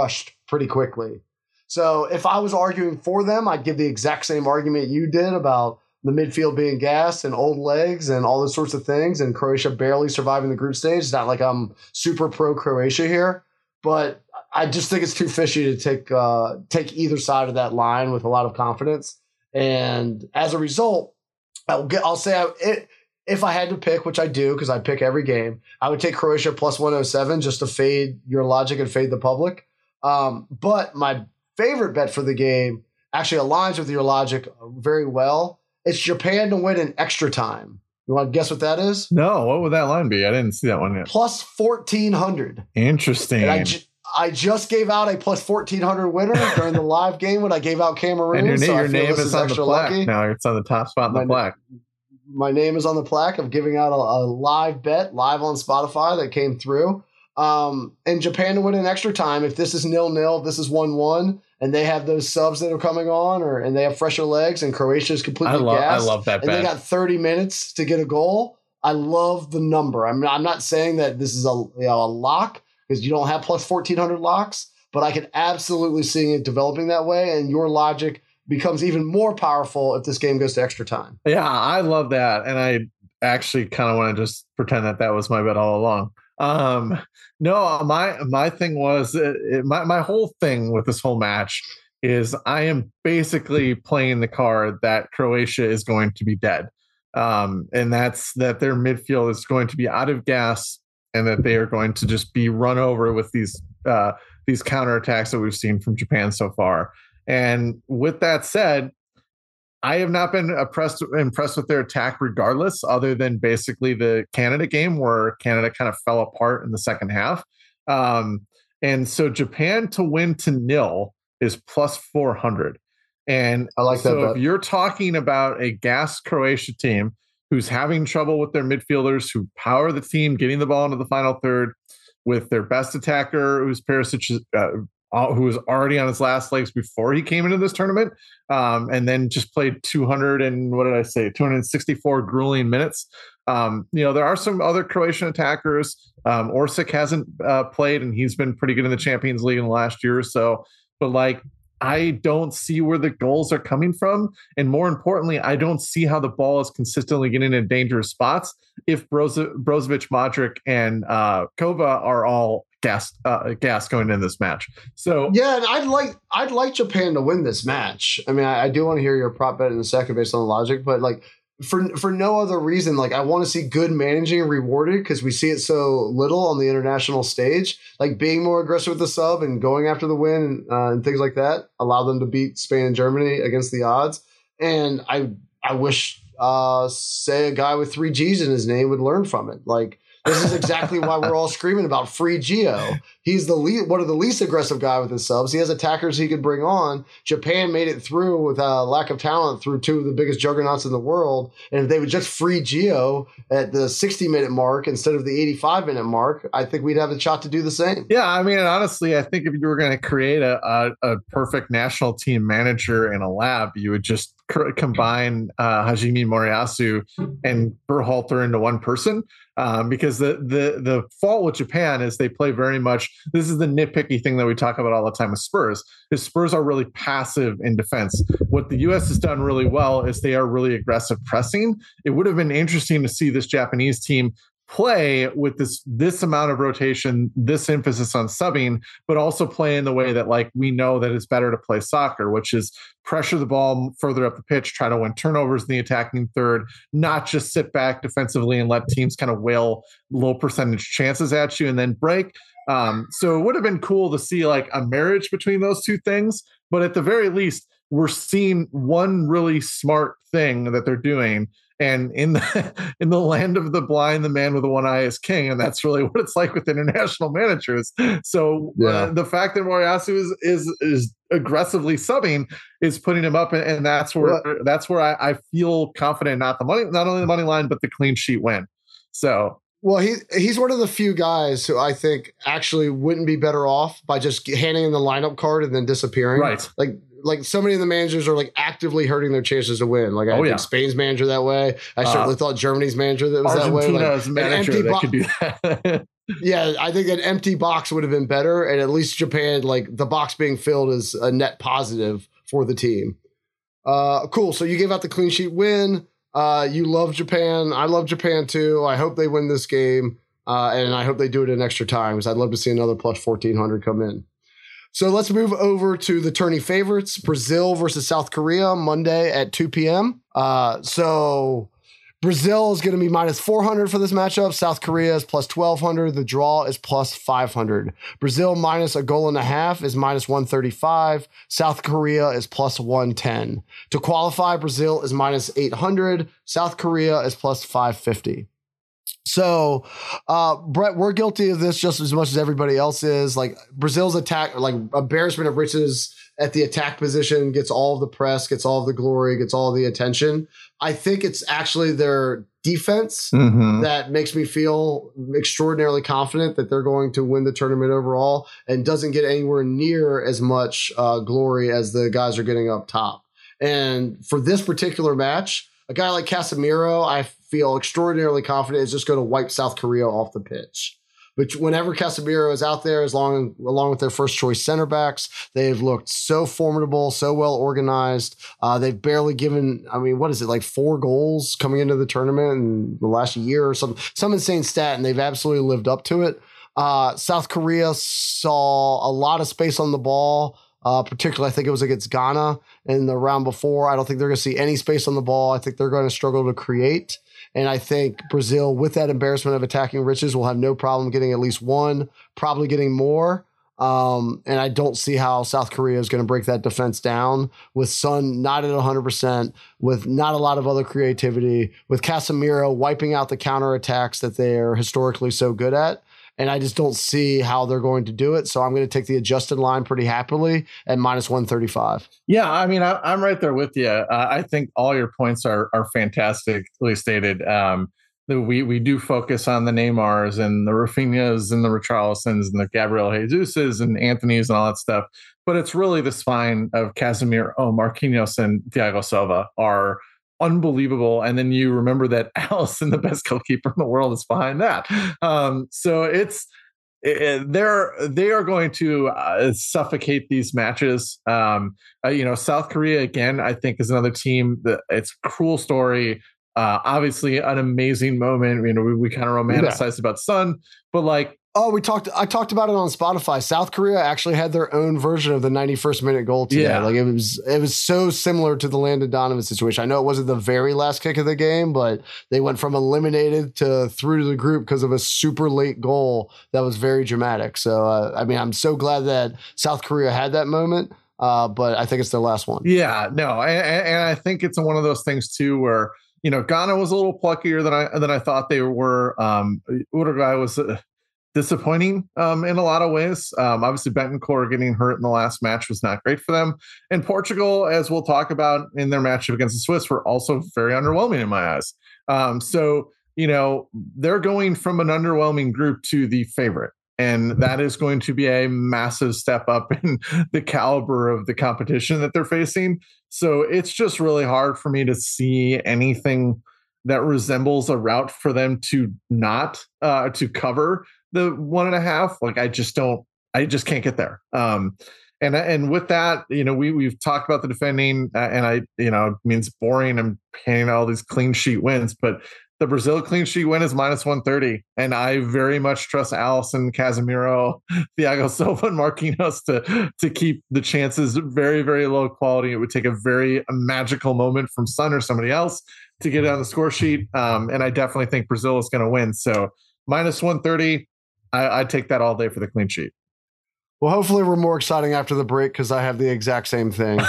pretty quickly. So if I was arguing for them, I'd give the exact same argument you did about the midfield being gassed and old legs and all those sorts of things, and Croatia barely surviving the group stage. It's not like I'm super pro Croatia here, but I just think it's too fishy to take either side of that line with a lot of confidence. And as a result, I'll say if I had to pick, which I do because I pick every game, I would take Croatia plus 107 just to fade your logic and fade the public. But my favorite bet for the game actually aligns with your logic very well. It's Japan to win in extra time. You want to guess what that is? No, what would that line be? I didn't see that one yet. Plus 1,400. Interesting. And I just gave out a plus 1,400 winner during the live game when I gave out Cameroon. And your name is on the plaque. Lucky. Now it's on the top spot in the plaque. My name is on the plaque. I'm giving out a live bet live on Spotify that came through. And Japan to win in extra time. If this is 0-0, if this is 1-1, and they have those subs that are coming on, and they have fresher legs, and Croatia is completely gassed. I love that bet. And they got 30 minutes to get a goal. I love the number. I'm not saying that this is a lock because you don't have plus 1,400 locks, but I can absolutely see it developing that way, and your logic becomes even more powerful if this game goes to extra time. Yeah, I love that, and I actually kind of want to just pretend that was my bet all along. No, my thing was my whole thing with this whole match is I am basically playing the card that Croatia is going to be dead, and that's that their midfield is going to be out of gas and that they are going to just be run over with these counterattacks that we've seen from Japan so far. And with that said, I have not been impressed with their attack regardless, other than basically the Canada game where Canada kind of fell apart in the second half. And so Japan to win to 0 is plus 400. And I like that. So if you're talking about a gassed Croatia team who's having trouble with their midfielders, who power the team, getting the ball into the final third with their best attacker, who's Perisic, who was already on his last legs before he came into this tournament, and then just played 264 grueling minutes. There are some other Croatian attackers. Orsic hasn't played, and he's been pretty good in the Champions League in the last year or so. But I don't see where the goals are coming from. And more importantly, I don't see how the ball is consistently getting in dangerous spots if Brozovic, Modric, and Kova are all gas going in this match. So yeah, and I'd like Japan to win this match. I mean, I do want to hear your prop bet in a second based on the logic, but for no other reason, I want to see good managing rewarded because we see it so little on the international stage. Being more aggressive with the sub and going after the win and things like that allow them to beat Spain and Germany against the odds. And I wish say a guy with 3 G's in his name would learn from it. This is exactly why we're all screaming about free Gio. He's one of the least aggressive guy with his subs. He has attackers he could bring on. Japan made it through with a lack of talent through 2 of the biggest juggernauts in the world. And if they would just free Gio at the 60-minute mark instead of the 85-minute mark, I think we'd have a shot to do the same. Yeah, I mean, honestly, I think if you were going to create a perfect national team manager in a lab, you would just combine Hajime Moriyasu and Berhalter into one person. Because the fault with Japan is they play very much. This is the nitpicky thing that we talk about all the time with Spurs. Is Spurs are really passive in defense. What the U.S. has done really well is they are really aggressive pressing. It would have been interesting to see this Japanese team play with this amount of rotation, this emphasis on subbing, but also play in the way that we know that it's better to play soccer, which is pressure the ball further up the pitch, try to win turnovers in the attacking third, not just sit back defensively and let teams kind of whale low percentage chances at you and then break. So it would have been cool to see a marriage between those two things, but at the very least, we're seeing one really smart thing that they're doing. And in the land of the blind, the man with the one eye is king, and that's really what it's like with international managers. So the fact that Moriyasu is aggressively subbing is putting him up, and that's where I feel confident not only the money line but the clean sheet win. So. Well, he's one of the few guys who I think actually wouldn't be better off by just handing in the lineup card and then disappearing. Right. So many of the managers are actively hurting their chances to win. I think Spain's manager that way. I certainly thought Germany's manager that was that way. Argentina's manager that could do that. Yeah, I think an empty box would have been better. And at least Japan, like the box being filled is a net positive for the team. Cool. So you gave out the clean sheet win. You love Japan. I love Japan too. I hope they win this game. And I hope they do it in extra time because I'd love to see another plus 1,400 come in. So let's move over to the tourney favorites, Brazil versus South Korea, Monday at 2 p.m. So Brazil is going to be minus 400 for this matchup. South Korea is plus 1,200. The draw is plus 500. Brazil minus a goal and a half is minus 135. South Korea is plus 110. To qualify, Brazil is minus 800. South Korea is plus 550. So, Brett, we're guilty of this just as much as everybody else is. Like Brazil's attack, like embarrassment of riches at the attack position, gets all of the press, gets all of the glory, gets all of the attention. I think it's actually their defense that makes me feel extraordinarily confident that they're going to win the tournament overall and doesn't get anywhere near as much glory as the guys are getting up top. And for this particular match, a guy like Casemiro, I feel extraordinarily confident is just going to wipe South Korea off the pitch. But whenever Casemiro is out there, along with their first choice center backs, they've looked so formidable, so well organized. They've barely given, what is it, like 4 goals coming into the tournament in the last year or some insane stat, and they've absolutely lived up to it. South Korea saw a lot of space on the ball. Particularly, I think it was against Ghana in the round before. I don't think they're going to see any space on the ball. I think they're going to struggle to create. And I think Brazil, with that embarrassment of attacking riches, will have no problem getting at least one, probably getting more. And I don't see how South Korea is going to break that defense down with Son not at 100%, with not a lot of other creativity, with Casemiro wiping out the counterattacks that they are historically so good at. And I just don't see how they're going to do it. So I'm going to take the adjusted line pretty happily at minus 135. Yeah, I'm right there with you. I think all your points are fantastically stated. We do focus on the Neymars and the Rafinhas and the Richarlisons and the Gabriel Jesuses and Anthony's and all that stuff. But it's really the spine of Casemiro, Marquinhos, and Thiago Silva are unbelievable. And then you remember that Alisson, the best goalkeeper in the world, is behind that. So they are going to suffocate these matches. South Korea, again, I think is another team that it's a cruel story. Obviously an amazing moment. We kind of romanticized about Son, but like, I talked about it on Spotify. South Korea actually had their own version of the 91st minute goal today. Yeah. Like it was so similar to the Landon Donovan situation. I know it wasn't the very last kick of the game, but they went from eliminated to through to the group because of a super late goal that was very dramatic. So, I'm so glad that South Korea had that moment, but I think it's their last one. Yeah, no. And I think it's one of those things too, where, Ghana was a little pluckier than I thought they were. Uruguay was disappointing in a lot of ways. Obviously, Bentancur getting hurt in the last match was not great for them. And Portugal, as we'll talk about in their matchup against the Swiss, were also very underwhelming in my eyes. So they're going from an underwhelming group to the favorite. And that is going to be a massive step up in the caliber of the competition that they're facing. So it's just really hard for me to see anything that resembles a route for them to not to cover the 1.5. Like I just can't get there. And with that, we've talked about the defending and it means boring. I'm painting all these clean sheet wins, but the Brazil clean sheet win is minus 130. And I very much trust Alisson, Casemiro, Thiago Silva, and Marquinhos to keep the chances very, very low quality. It would take a very magical moment from Son or somebody else to get it on the score sheet. And I definitely think Brazil is going to win. So minus 130, I'd take that all day for the clean sheet. Well, hopefully we're more exciting after the break because I have the exact same thing.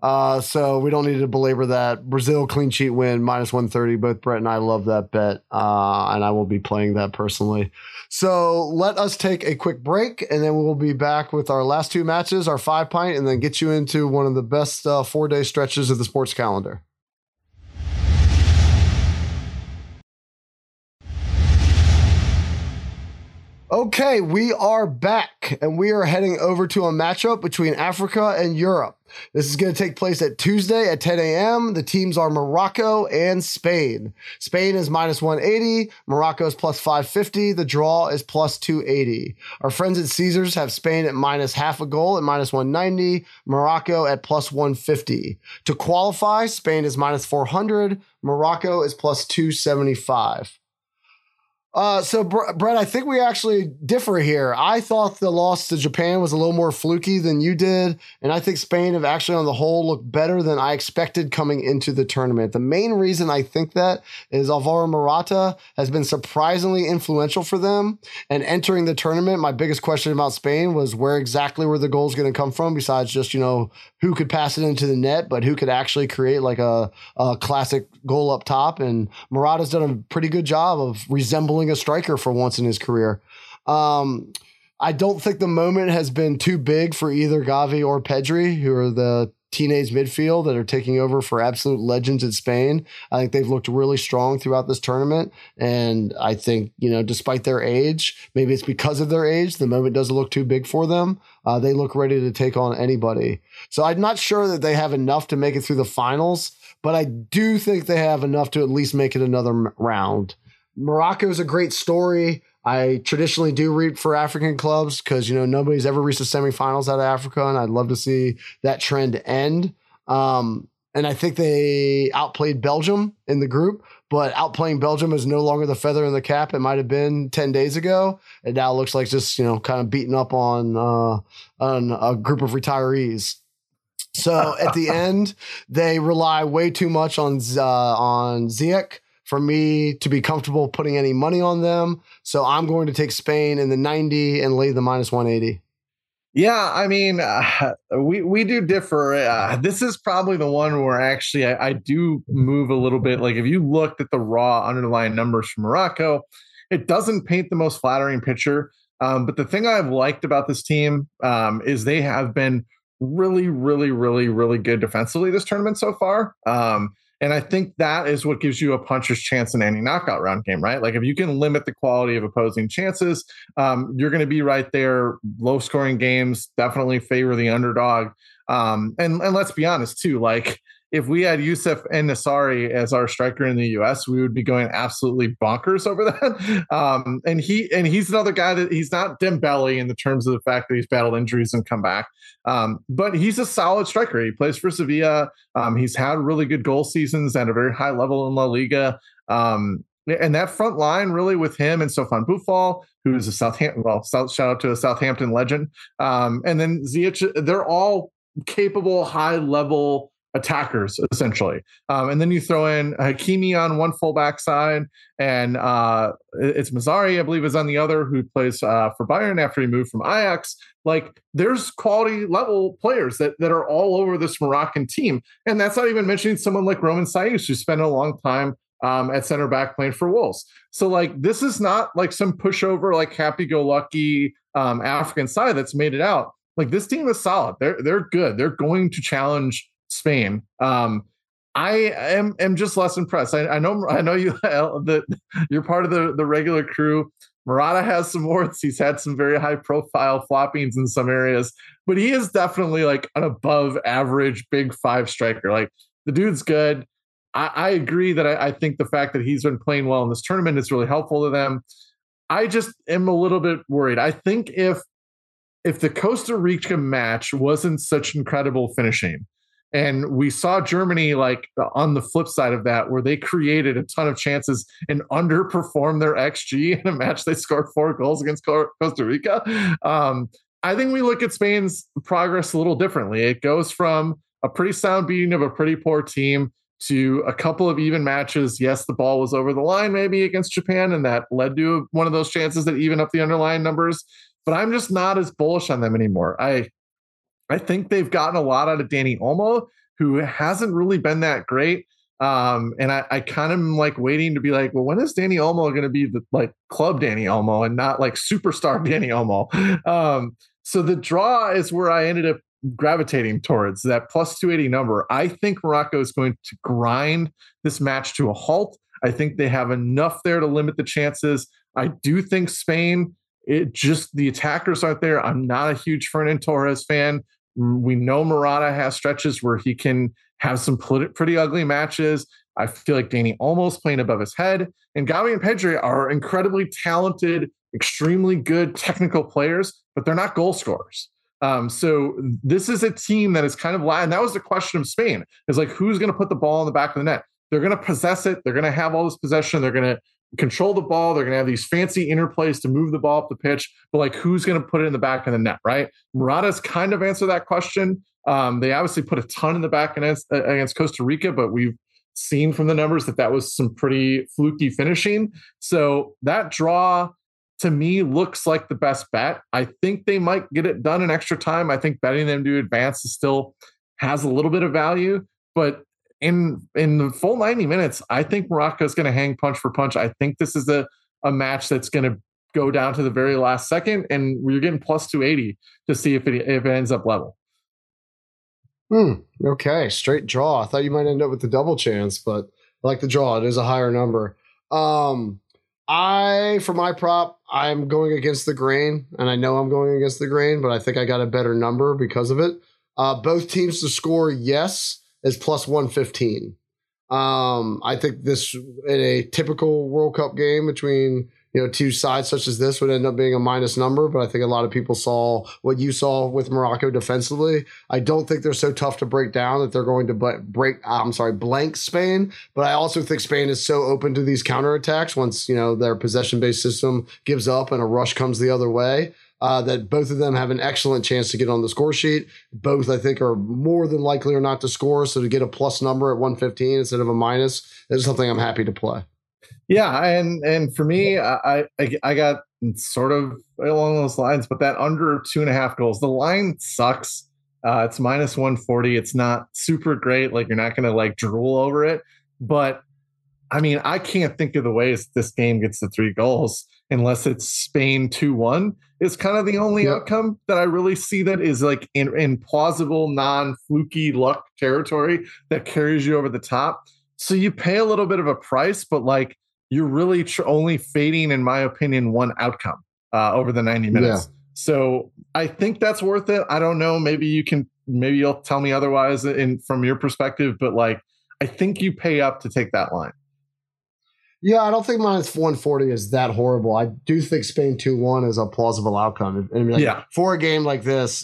So we don't need to belabor that. Brazil clean sheet win, minus 130. Both Brett and I love that bet, and I will be playing that personally. So let us take a quick break, and then we'll be back with our last 2 matches, our 5-pint, and then get you into one of the best 4-day stretches of the sports calendar. Okay, we are back, and we are heading over to a matchup between Africa and Europe. This is going to take place at Tuesday at 10 a.m. The teams are Morocco and Spain. Spain is minus 180. Morocco is plus 550. The draw is plus 280. Our friends at Caesars have Spain at minus half a goal at minus 190. Morocco at plus 150. To qualify, Spain is minus 400. Morocco is plus 275. So Brett, I think we actually differ here. I thought the loss to Japan was a little more fluky than you did, and I think Spain have actually on the whole looked better than I expected coming into the tournament. The main reason I think that is Alvaro Morata has been surprisingly influential for them, and entering the tournament, my biggest question about Spain was where exactly were the goals going to come from besides just, who could pass it into the net, but who could actually create like a classic goal up top, and Morata's done a pretty good job of resembling a striker for once in his career. I don't think the moment has been too big for either Gavi or Pedri, who are the teenage midfield that are taking over for absolute legends in Spain. I think they've looked really strong throughout this tournament. And I think, despite their age, maybe it's because of their age, the moment doesn't look too big for them. They look ready to take on anybody. So I'm not sure that they have enough to make it through the finals, but I do think they have enough to at least make it another round. Morocco is a great story. I traditionally do root for African clubs because, nobody's ever reached the semifinals out of Africa, and I'd love to see that trend end. And I think they outplayed Belgium in the group, but outplaying Belgium is no longer the feather in the cap it might have been 10 days ago. It now looks like just, kind of beating up on a group of retirees. So at the end, they rely way too much on Ziyech for me to be comfortable putting any money on them. So I'm going to take Spain in the 90 and lay the minus 180. Yeah, I mean, we do differ. This is probably the one where actually I do move a little bit. Like if you looked at the raw underlying numbers from Morocco, it doesn't paint the most flattering picture. But the thing I've liked about this team is they have been really, really, really, really good defensively this tournament so far. And I think that is what gives you a puncher's chance in any knockout round game, right? Like if you can limit the quality of opposing chances, you're going to be right there. Low scoring games definitely favor the underdog. And let's be honest too, like if we had Youssef En-Nesyri as our striker in the US, we would be going absolutely bonkers over that. And he's another guy that he's not Dembele in the terms of the fact that he's battled injuries and come back. But he's a solid striker. He plays for Sevilla. He's had really good goal seasons at a very high level in La Liga. And that front line really with him and Sofan Boufal, who's a shout out to a Southampton legend. And then Ziyech, they're all capable, high level attackers essentially. And then you throw in Hakimi on one fullback side, and it's Mazzari, I believe, is on the other, who plays for Bayern after he moved from Ajax. Like there's quality level players that are all over this Moroccan team. And that's not even mentioning someone like Romain Saïss, who spent a long time at center back playing for Wolves. So like, this is not like some pushover, like happy-go-lucky African side that's made it out. Like this team is solid. They're good. They're going to challenge Spain. I am just less impressed. I know you that you're part of the regular crew. Morata has some warts. He's had some very high profile floppings in some areas, but he is definitely like an above average big five striker. Like the dude's good. I agree that I think the fact that he's been playing well in this tournament is really helpful to them. I just am a little bit worried. I think if the Costa Rica match wasn't such incredible finishing, and we saw Germany like on the flip side of that, where they created a ton of chances and underperformed their XG in a match they scored 4 goals against Costa Rica. I think we look at Spain's progress a little differently. It goes from a pretty sound beating of a pretty poor team to a couple of even matches. Yes, the ball was over the line maybe against Japan, and that led to one of those chances that even up the underlying numbers. But I'm just not as bullish on them anymore. I think they've gotten a lot out of Dani Olmo, who hasn't really been that great. And I kind of am like waiting to be like, well, when is Dani Olmo going to be the like club Dani Olmo and not like superstar Dani Olmo? So the draw is where I ended up gravitating towards, that plus 280 number. I think Morocco is going to grind this match to a halt. I think they have enough there to limit the chances. I do think Spain it just, the attackers aren't there. I'm not a huge Fernan Torres fan. We know Morata has stretches where he can have some pretty ugly matches. I feel like Danny Olmo's playing above his head. And Gavi and Pedri are incredibly talented, extremely good technical players, but they're not goal scorers. So this is a team that is kind of and that was the question of Spain, is like, who's going to put the ball in the back of the net? They're going to possess it. They're going to have all this possession. They're going to control the ball. They're going to have these fancy interplays to move the ball up the pitch. But like, who's going to put it in the back of the net, right? Morata's kind of answered that question. They obviously put a ton in the back against Costa Rica, but we've seen from the numbers that was some pretty fluky finishing. So that draw to me looks like the best bet. I think they might get it done in extra time. I think betting them to advance still has a little bit of value, but in the full 90 minutes, I think Morocco is going to hang punch for punch. I think this is a match that's going to go down to the very last second, and we're getting plus 280 to see if it ends up level. Okay, straight draw. I thought you might end up with the double chance, but I like the draw. It is a higher number. For my prop, I'm going against the grain, and I know I'm going against the grain, but I think I got a better number because of it. Both teams to score, yes, is plus 115. I think this, in a typical World Cup game between two sides such as this, would end up being a minus number, but I think a lot of people saw what you saw with Morocco defensively. I don't think they're so tough to break down that they're going to blank Spain, but I also think Spain is so open to these counterattacks once their possession-based system gives up and a rush comes the other way. That both of them have an excellent chance to get on the score sheet. Both, I think, are more than likely or not to score. So to get a plus number at 115 instead of a minus is something I'm happy to play. Yeah, and for me, I got sort of along those lines, but that under 2.5 goals, the line sucks. It's minus 140. It's not super great. Like, you're not going to like drool over it, but I mean, I can't think of the ways this game gets to 3 goals unless it's Spain 2-1. It's kind of the only outcome that I really see that is like in plausible, non-fluky luck territory that carries you over the top. So you pay a little bit of a price, but like, you're really only fading, in my opinion, one outcome over the 90 minutes. Yeah. So I think that's worth it. I don't know. Maybe you'll tell me otherwise from your perspective, but like, I think you pay up to take that line. Yeah, I don't think minus 140 is that horrible. I do think Spain 2-1 is a plausible outcome. I mean, for a game like this,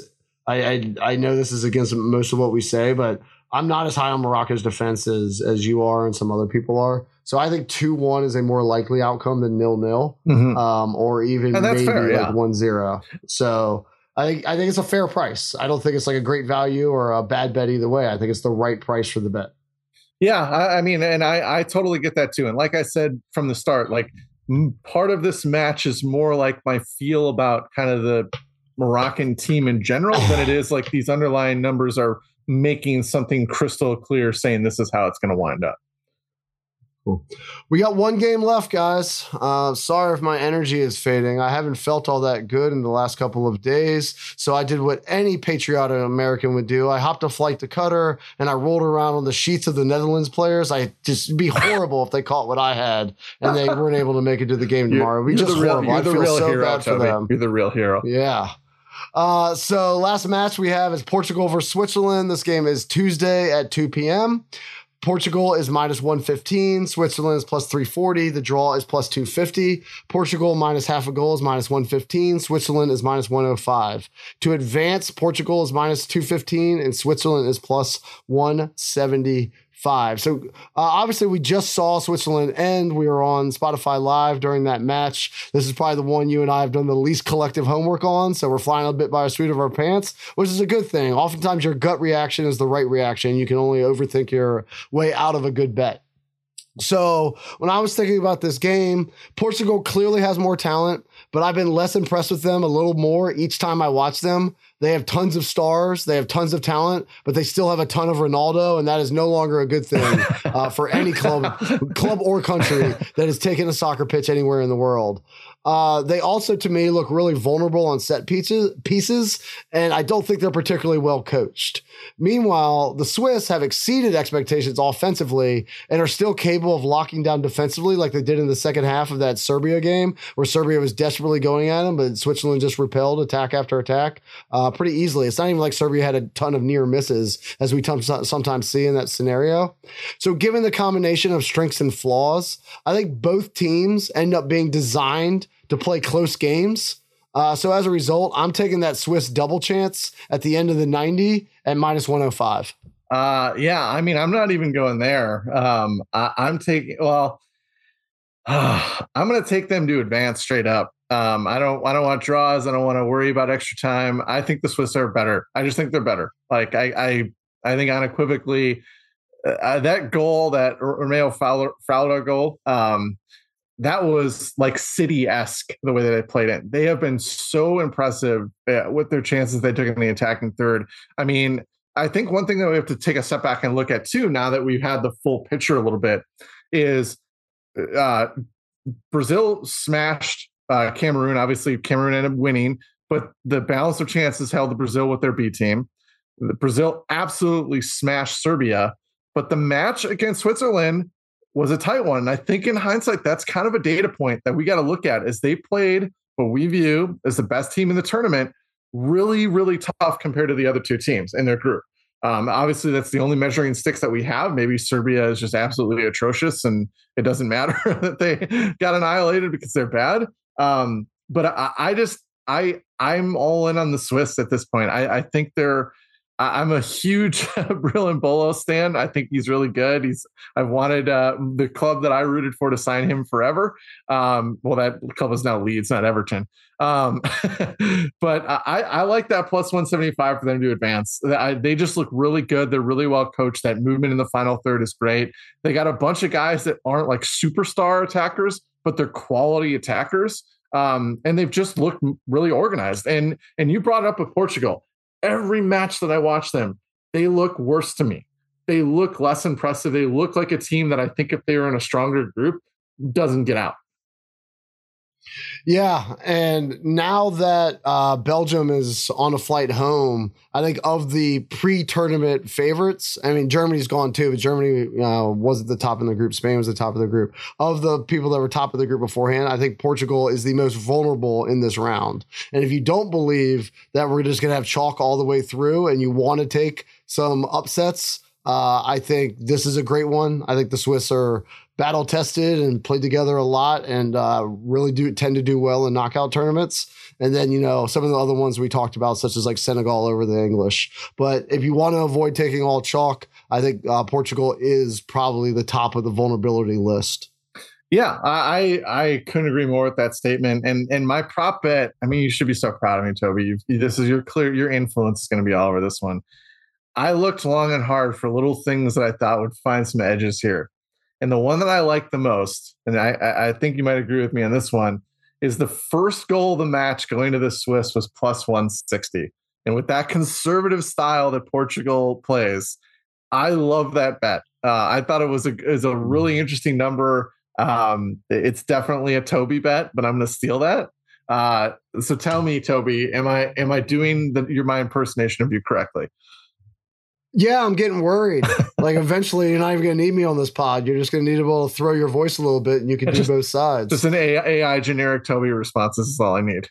I know this is against most of what we say, but I'm not as high on Morocco's defense as you are and some other people are. So I think 2-1 is a more likely outcome than 0-0, or even maybe fair, like 1-0. So I think it's a fair price. I don't think it's like a great value or a bad bet either way. I think it's the right price for the bet. Yeah, I mean, and I totally get that too. And like I said from the start, like part of this match is more like my feel about kind of the Moroccan team in general than it is like these underlying numbers are making something crystal clear saying this is how it's going to wind up. Cool. We got one game left, guys. Sorry if my energy is fading. I haven't felt all that good in the last couple of days, so I did what any patriotic American would do. I hopped a flight to Qatar, and I rolled around on the sheets of the Netherlands players. It'd be horrible if they caught what I had, and they weren't able to make it to the game tomorrow. You're the real hero, bad for them. You're the real hero. Yeah. So last match we have is Portugal versus Switzerland. This game is Tuesday at 2 p.m. Portugal is minus 115. Switzerland is plus 340. The draw is plus 250. Portugal minus half a goal is minus 115. Switzerland is minus 105. To advance, Portugal is minus 215 and Switzerland is plus 175. So obviously we just saw Switzerland end. We were on Spotify Live during that match. This is probably the one you and I have done the least collective homework on. So we're flying a bit by the seat of our pants, which is a good thing. Oftentimes your gut reaction is the right reaction. You can only overthink your way out of a good bet. So when I was thinking about this game, Portugal clearly has more talent, but I've been less impressed with them a little more each time I watch them. They have tons of stars. They have tons of talent, but they still have a ton of Ronaldo, and that is no longer a good thing for any club or country that has taken a soccer pitch anywhere in the world. They also, to me, look really vulnerable on set pieces, and I don't think they're particularly well coached. Meanwhile, the Swiss have exceeded expectations offensively and are still capable of locking down defensively like they did in the second half of that Serbia game, where Serbia was desperately going at them, but Switzerland just repelled attack after attack pretty easily. It's not even like Serbia had a ton of near misses, as we sometimes see in that scenario. So given the combination of strengths and flaws, I think both teams end up being designed to play close games. So as a result, I'm taking that Swiss double chance at the end of the 90 at minus 105. Yeah, I mean, I'm not even going there. I'm going to take them to advance straight up. I don't want draws. I don't want to worry about extra time. I think the Swiss are better. I just think they're better. Like I think unequivocally that goal, that Romeo Fowler goal, that was like City-esque the way that they played it. They have been so impressive with their chances they took in the attacking third. I mean, I think one thing that we have to take a step back and look at too, now that we've had the full picture a little bit, is Brazil smashed Cameroon. Obviously, Cameroon ended up winning, but the balance of chances held to Brazil with their B team. Brazil absolutely smashed Serbia, but the match against Switzerland was a tight one. And I think in hindsight, that's kind of a data point that we got to look at, as they played what we view as the best team in the tournament, really, really tough compared to the other two teams in their group. Obviously, that's the only measuring sticks that we have. Maybe Serbia is just absolutely atrocious, and it doesn't matter that they got annihilated because they're bad. But I'm all in on the Swiss at this point. I think I'm a huge Bril Embolo stan. I think he's really good. I've wanted the club that I rooted for to sign him forever. Well, that club is now Leeds, not Everton. But I like that plus 175 for them to advance. They just look really good. They're really well coached. That movement in the final third is great. They got a bunch of guys that aren't like superstar attackers, but they're quality attackers. And they've just looked really organized. And you brought it up with Portugal. Every match that I watch them, they look worse to me. They look less impressive. They look like a team that I think if they were in a stronger group, doesn't get out. Yeah, and now that Belgium is on a flight home, I think of the pre-tournament favorites, I mean, Germany's gone too, but Germany was at the top of the group. Spain was the top of the group. Of the people that were top of the group beforehand, I think Portugal is the most vulnerable in this round. And if you don't believe that we're just going to have chalk all the way through and you want to take some upsets, I think this is a great one. I think the Swiss are battle tested and played together a lot and really do tend to do well in knockout tournaments. And then, some of the other ones we talked about, such as like Senegal over the English. But if you want to avoid taking all chalk, I think Portugal is probably the top of the vulnerability list. Yeah, I couldn't agree more with that statement. And my prop bet, I mean, you should be so proud of me, Toby. This is your influence is going to be all over this one. I looked long and hard for little things that I thought would find some edges here. And the one that I like the most, and I think you might agree with me on this one, is the first goal of the match going to the Swiss was plus 160. And with that conservative style that Portugal plays, I love that bet. I thought it was a really interesting number. It's definitely a Toby bet, but I'm going to steal that. So tell me, Toby, am I doing my impersonation of you correctly? Yeah, I'm getting worried. Like eventually you're not even going to need me on this pod. You're just going to need to be able to throw your voice a little bit and you can do both sides. Just an AI generic Toby response. This is all I need.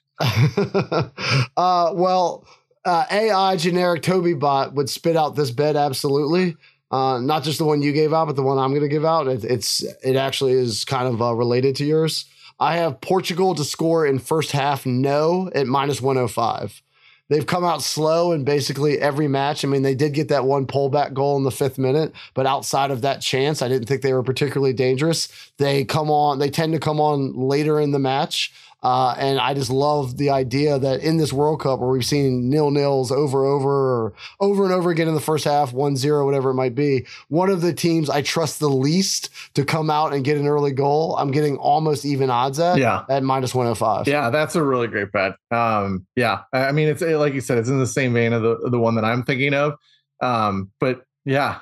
AI generic Toby bot would spit out this bet. Absolutely. Not just the one you gave out, but the one I'm going to give out. It actually is kind of related to yours. I have Portugal to score in first half no at minus 105. They've come out slow in basically every match. I mean, they did get that one pullback goal in the 5th minute, but outside of that chance, I didn't think they were particularly dangerous. They tend to come on later in the match. And I just love the idea that in this World Cup where we've seen 0-0s over and over again in the first half, 1-0, whatever it might be, one of the teams I trust the least to come out and get an early goal, I'm getting almost even odds at minus 105. Yeah, that's a really great bet. Yeah, I mean, it's like you said, it's in the same vein of the one that I'm thinking of. But yeah,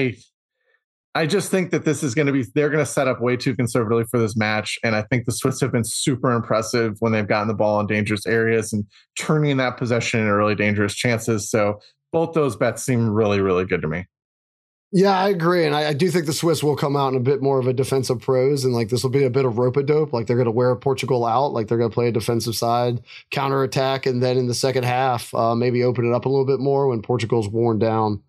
I just think that this is going to be, they're going to set up way too conservatively for this match. And I think the Swiss have been super impressive when they've gotten the ball in dangerous areas and turning that possession into really dangerous chances. So both those bets seem really, really good to me. Yeah, I agree. And I do think the Swiss will come out in a bit more of a defensive prose. And like this will be a bit of rope-a-dope. Like they're going to wear Portugal out. Like they're going to play a defensive side, counterattack. And then in the second half, maybe open it up a little bit more when Portugal's worn down.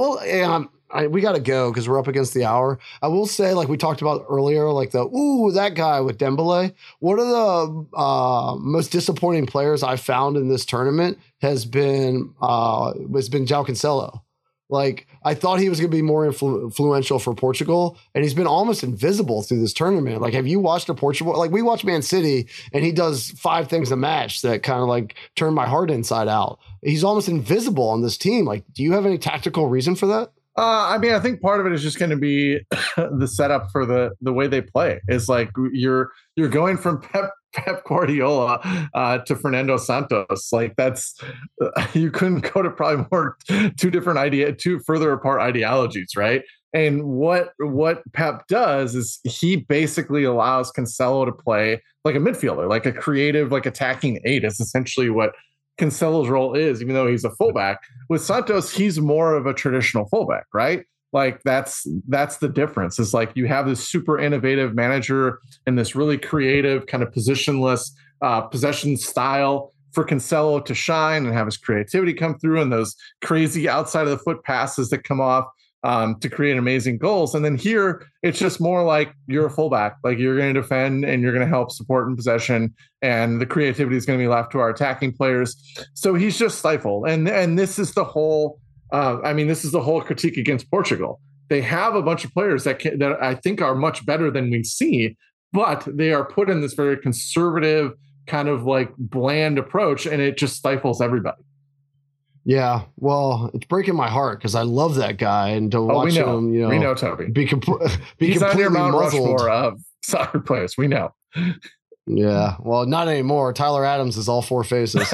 We got to go because we're up against the hour. I will say, like we talked about earlier, like that guy with Dembele. One of the most disappointing players I found in this tournament has been João Cancelo. Like I thought he was going to be more influential for Portugal, and he's been almost invisible through this tournament. Like, have you watched a Portugal? Like we watch Man City, and he does 5 things a match that kind of like turn my heart inside out. He's almost invisible on this team. Like, do you have any tactical reason for that? I mean, I think part of it is just going to be the setup for the way they play. Is like you're going from Pep Guardiola to Fernando Santos. Like that's you couldn't go to probably more two further apart ideologies, right? And what Pep does is he basically allows Cancelo to play like a midfielder, like a creative, like attacking 8 is essentially what Cancelo's role is, even though he's a fullback. With Santos, he's more of a traditional fullback, right? Like that's the difference. It's like you have this super innovative manager and this really creative kind of positionless possession style for Cancelo to shine and have his creativity come through and those crazy outside of the foot passes that come off to create amazing goals. And then here, it's just more like you're a fullback, like you're going to defend and you're going to help support in possession, and the creativity is going to be left to our attacking players. So he's just stifled. And this is the whole, this is the whole critique against Portugal. They have a bunch of players that I think are much better than we see, but they are put in this very conservative kind of like bland approach, and it just stifles everybody. Yeah, well, it's breaking my heart because I love that guy, and to watch him, we know Toby. He's completely on your Mount muzzled. Rushmore of soccer players. We know. Yeah, well, not anymore. Tyler Adams is all 4 faces.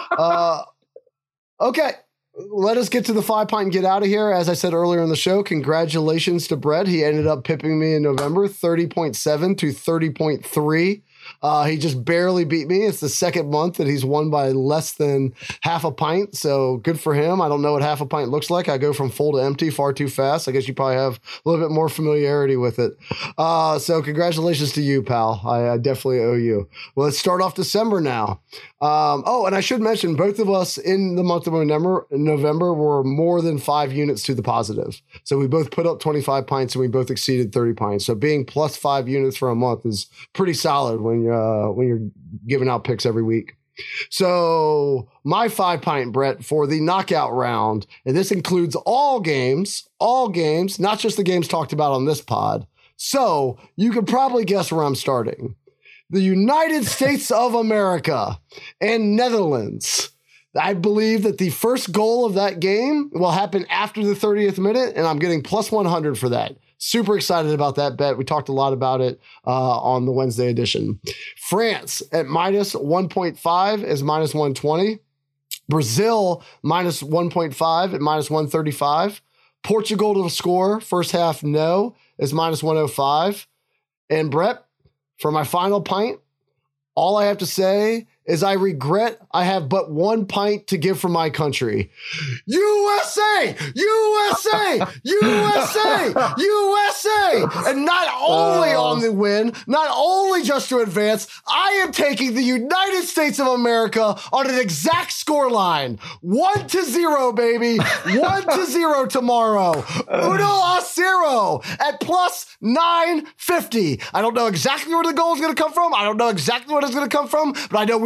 Okay, let us get to the 5 pint and get out of here. As I said earlier in the show, congratulations to Brett. He ended up pipping me in November, 30.7 to 30.3. He just barely beat me. It's the second month that he's won by less than half a pint. So good for him. I don't know what half a pint looks like. I go from full to empty far too fast. I guess you probably have a little bit more familiarity with it. So congratulations to you, pal. I definitely owe you. Well, let's start off December now. And I should mention both of us in the month of November were more than 5 units to the positive. So we both put up 25 pints and we both exceeded 30 pints. So being plus 5 units for a month is pretty solid when you're giving out picks every week. So my 5 pint, Brett, for the knockout round, and this includes all games, not just the games talked about on this pod. So you can probably guess where I'm starting. The United States of America and Netherlands. I believe that the first goal of that game will happen after the 30th minute, and I'm getting plus 100 for that. Super excited about that bet. We talked a lot about it on the Wednesday edition. France at minus 1.5 is minus 120. Brazil minus 1.5 at minus 135. Portugal to score first half no is minus 105. And Brett, for my final pint, all I have to say is I regret I have but 1 pint to give for my country. USA! USA! USA! USA! And not only on the win, not only just to advance, I am taking the United States of America on an exact score line. 1-0, baby. 1-0 tomorrow. Uno a 0 at plus 950. I don't know exactly where the goal is going to come from. I don't know exactly what it's going to come from, but I know we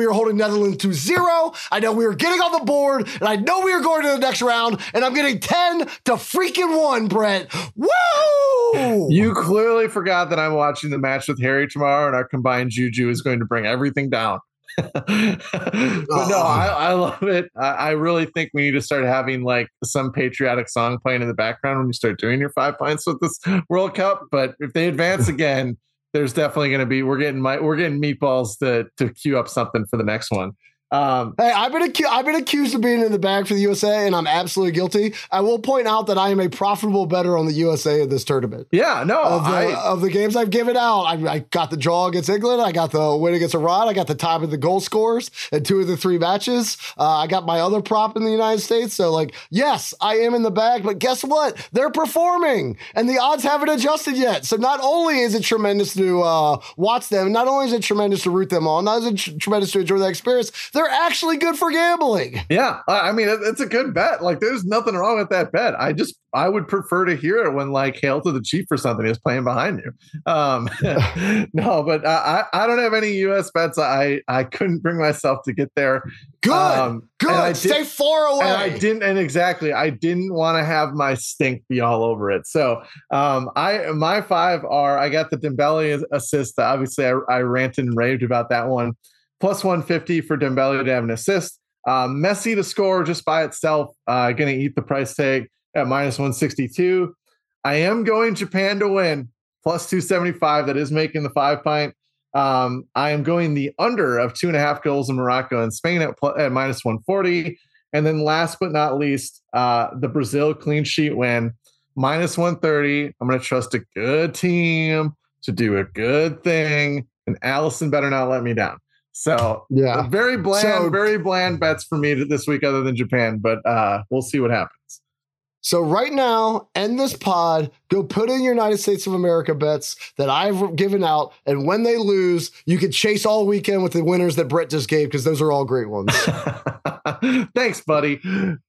we were holding Netherlands to 0. I know we were getting on the board, and I know we were going to the next round, and I'm getting 10 to freaking 1, Brett. Woo! You clearly forgot that I'm watching the match with Harry tomorrow, and our combined juju is going to bring everything down. But no, I love it. I really think we need to start having like some patriotic song playing in the background when you start doing your 5 pints with this World Cup. But if they advance again, there's definitely going to be we're getting meatballs to queue up something for the next one. Hey, I've been accused of being in the bag for the USA, and I'm absolutely guilty. I will point out that I am a profitable bettor on the USA in this tournament. Yeah, no, of the games I've given out, I got the draw against England, I got the win against Iran, I got the top of the goal scores in 2 of the 3 matches. I got my other prop in the United States. So, like, yes, I am in the bag, but guess what? They're performing, and the odds haven't adjusted yet. So not only is it tremendous to watch them, not only is it tremendous to root them on, not is it tremendous to enjoy that experience, they're actually good for gambling. Yeah, I mean, it's a good bet. Like, there's nothing wrong with that bet. I would prefer to hear it when like Hail to the Chief or something is playing behind you. No, but I don't have any US bets. I couldn't bring myself to get there. Good. Stay far away. And I didn't want to have my stink be all over it. So my 5 are, I got the Dembele assist. Obviously I ranted and raved about that one. Plus 150 for Dembele to have an assist. Messi to score just by itself. Going to eat the price tag at minus 162. I am going Japan to win. Plus 275. That is making the 5 pint. I am going the under of 2.5 goals in Morocco and Spain at minus 140. And then last but not least, the Brazil clean sheet win. Minus 130. I'm going to trust a good team to do a good thing. And Allison better not let me down. So yeah, very bland bets for me this week other than Japan, but we'll see what happens. So right now, end this pod, go put in your United States of America bets that I've given out, and when they lose, you can chase all weekend with the winners that Brett just gave, because those are all great ones. Thanks, buddy.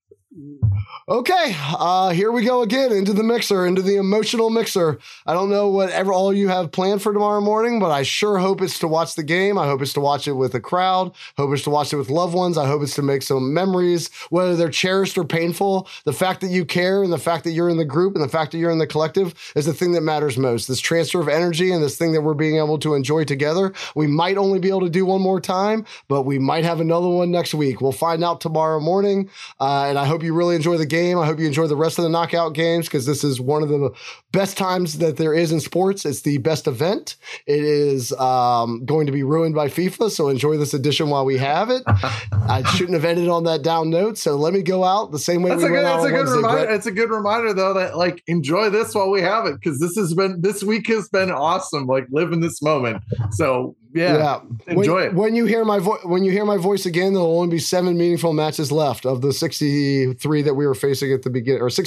Okay, here we go again into the mixer, into the emotional mixer. I don't know whatever all you have planned for tomorrow morning, but I sure hope it's to watch the game. I hope it's to watch it with a crowd. Hope it's to watch it with loved ones. I hope it's to make some memories, whether they're cherished or painful. The fact that you care and the fact that you're in the group and the fact that you're in the collective is the thing that matters most. This transfer of energy and this thing that we're being able to enjoy together. We might only be able to do one more time, but we might have another one next week. We'll find out tomorrow morning, and I hope you really enjoy the game. I hope you enjoy the rest of the knockout games, because this is one of the best times that there is in sports. It's the best event. It is going to be ruined by FIFA, so enjoy this edition while we have it. I shouldn't have ended on that down note, so let me go out the same way we went out on Wednesday. It's a good reminder, though, that like enjoy this while we have it, because this week has been awesome. Like, live in this moment. So yeah. Enjoy it. When you hear my voice again, there'll only be 7 meaningful matches left of the 63 that we were facing at the beginning, or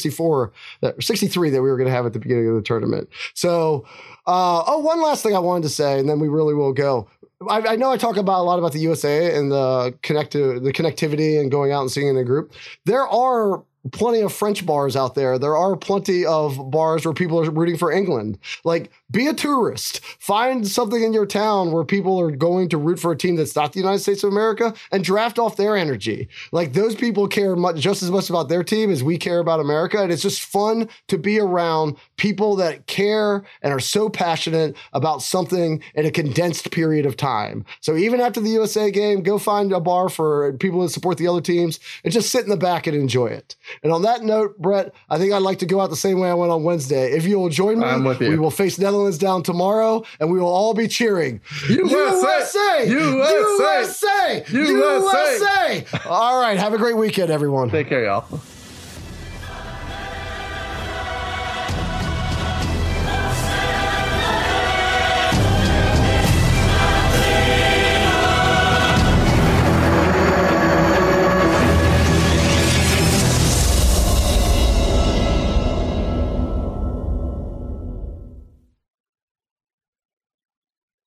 63 that we were going to have at the beginning of the tournament. So, one last thing I wanted to say, and then we really will go. I know I talk a lot about the USA and the connectivity and going out and singing in a group. There are plenty of French bars out there. There are plenty of bars where people are rooting for England. Like, be a tourist. Find something in your town where people are going to root for a team that's not the United States of America, and draft off their energy. Like, those people care just as much about their team as we care about America. And it's just fun to be around people that care and are so passionate about something in a condensed period of time. So even after the USA game, go find a bar for people that support the other teams and just sit in the back and enjoy it. And on that note, Brett, I think I'd like to go out the same way I went on Wednesday. If you will join me, I'm with you. We will face Netherlands down tomorrow, and we will all be cheering. USA! USA! USA! USA! All right, have a great weekend, everyone. Take care, y'all.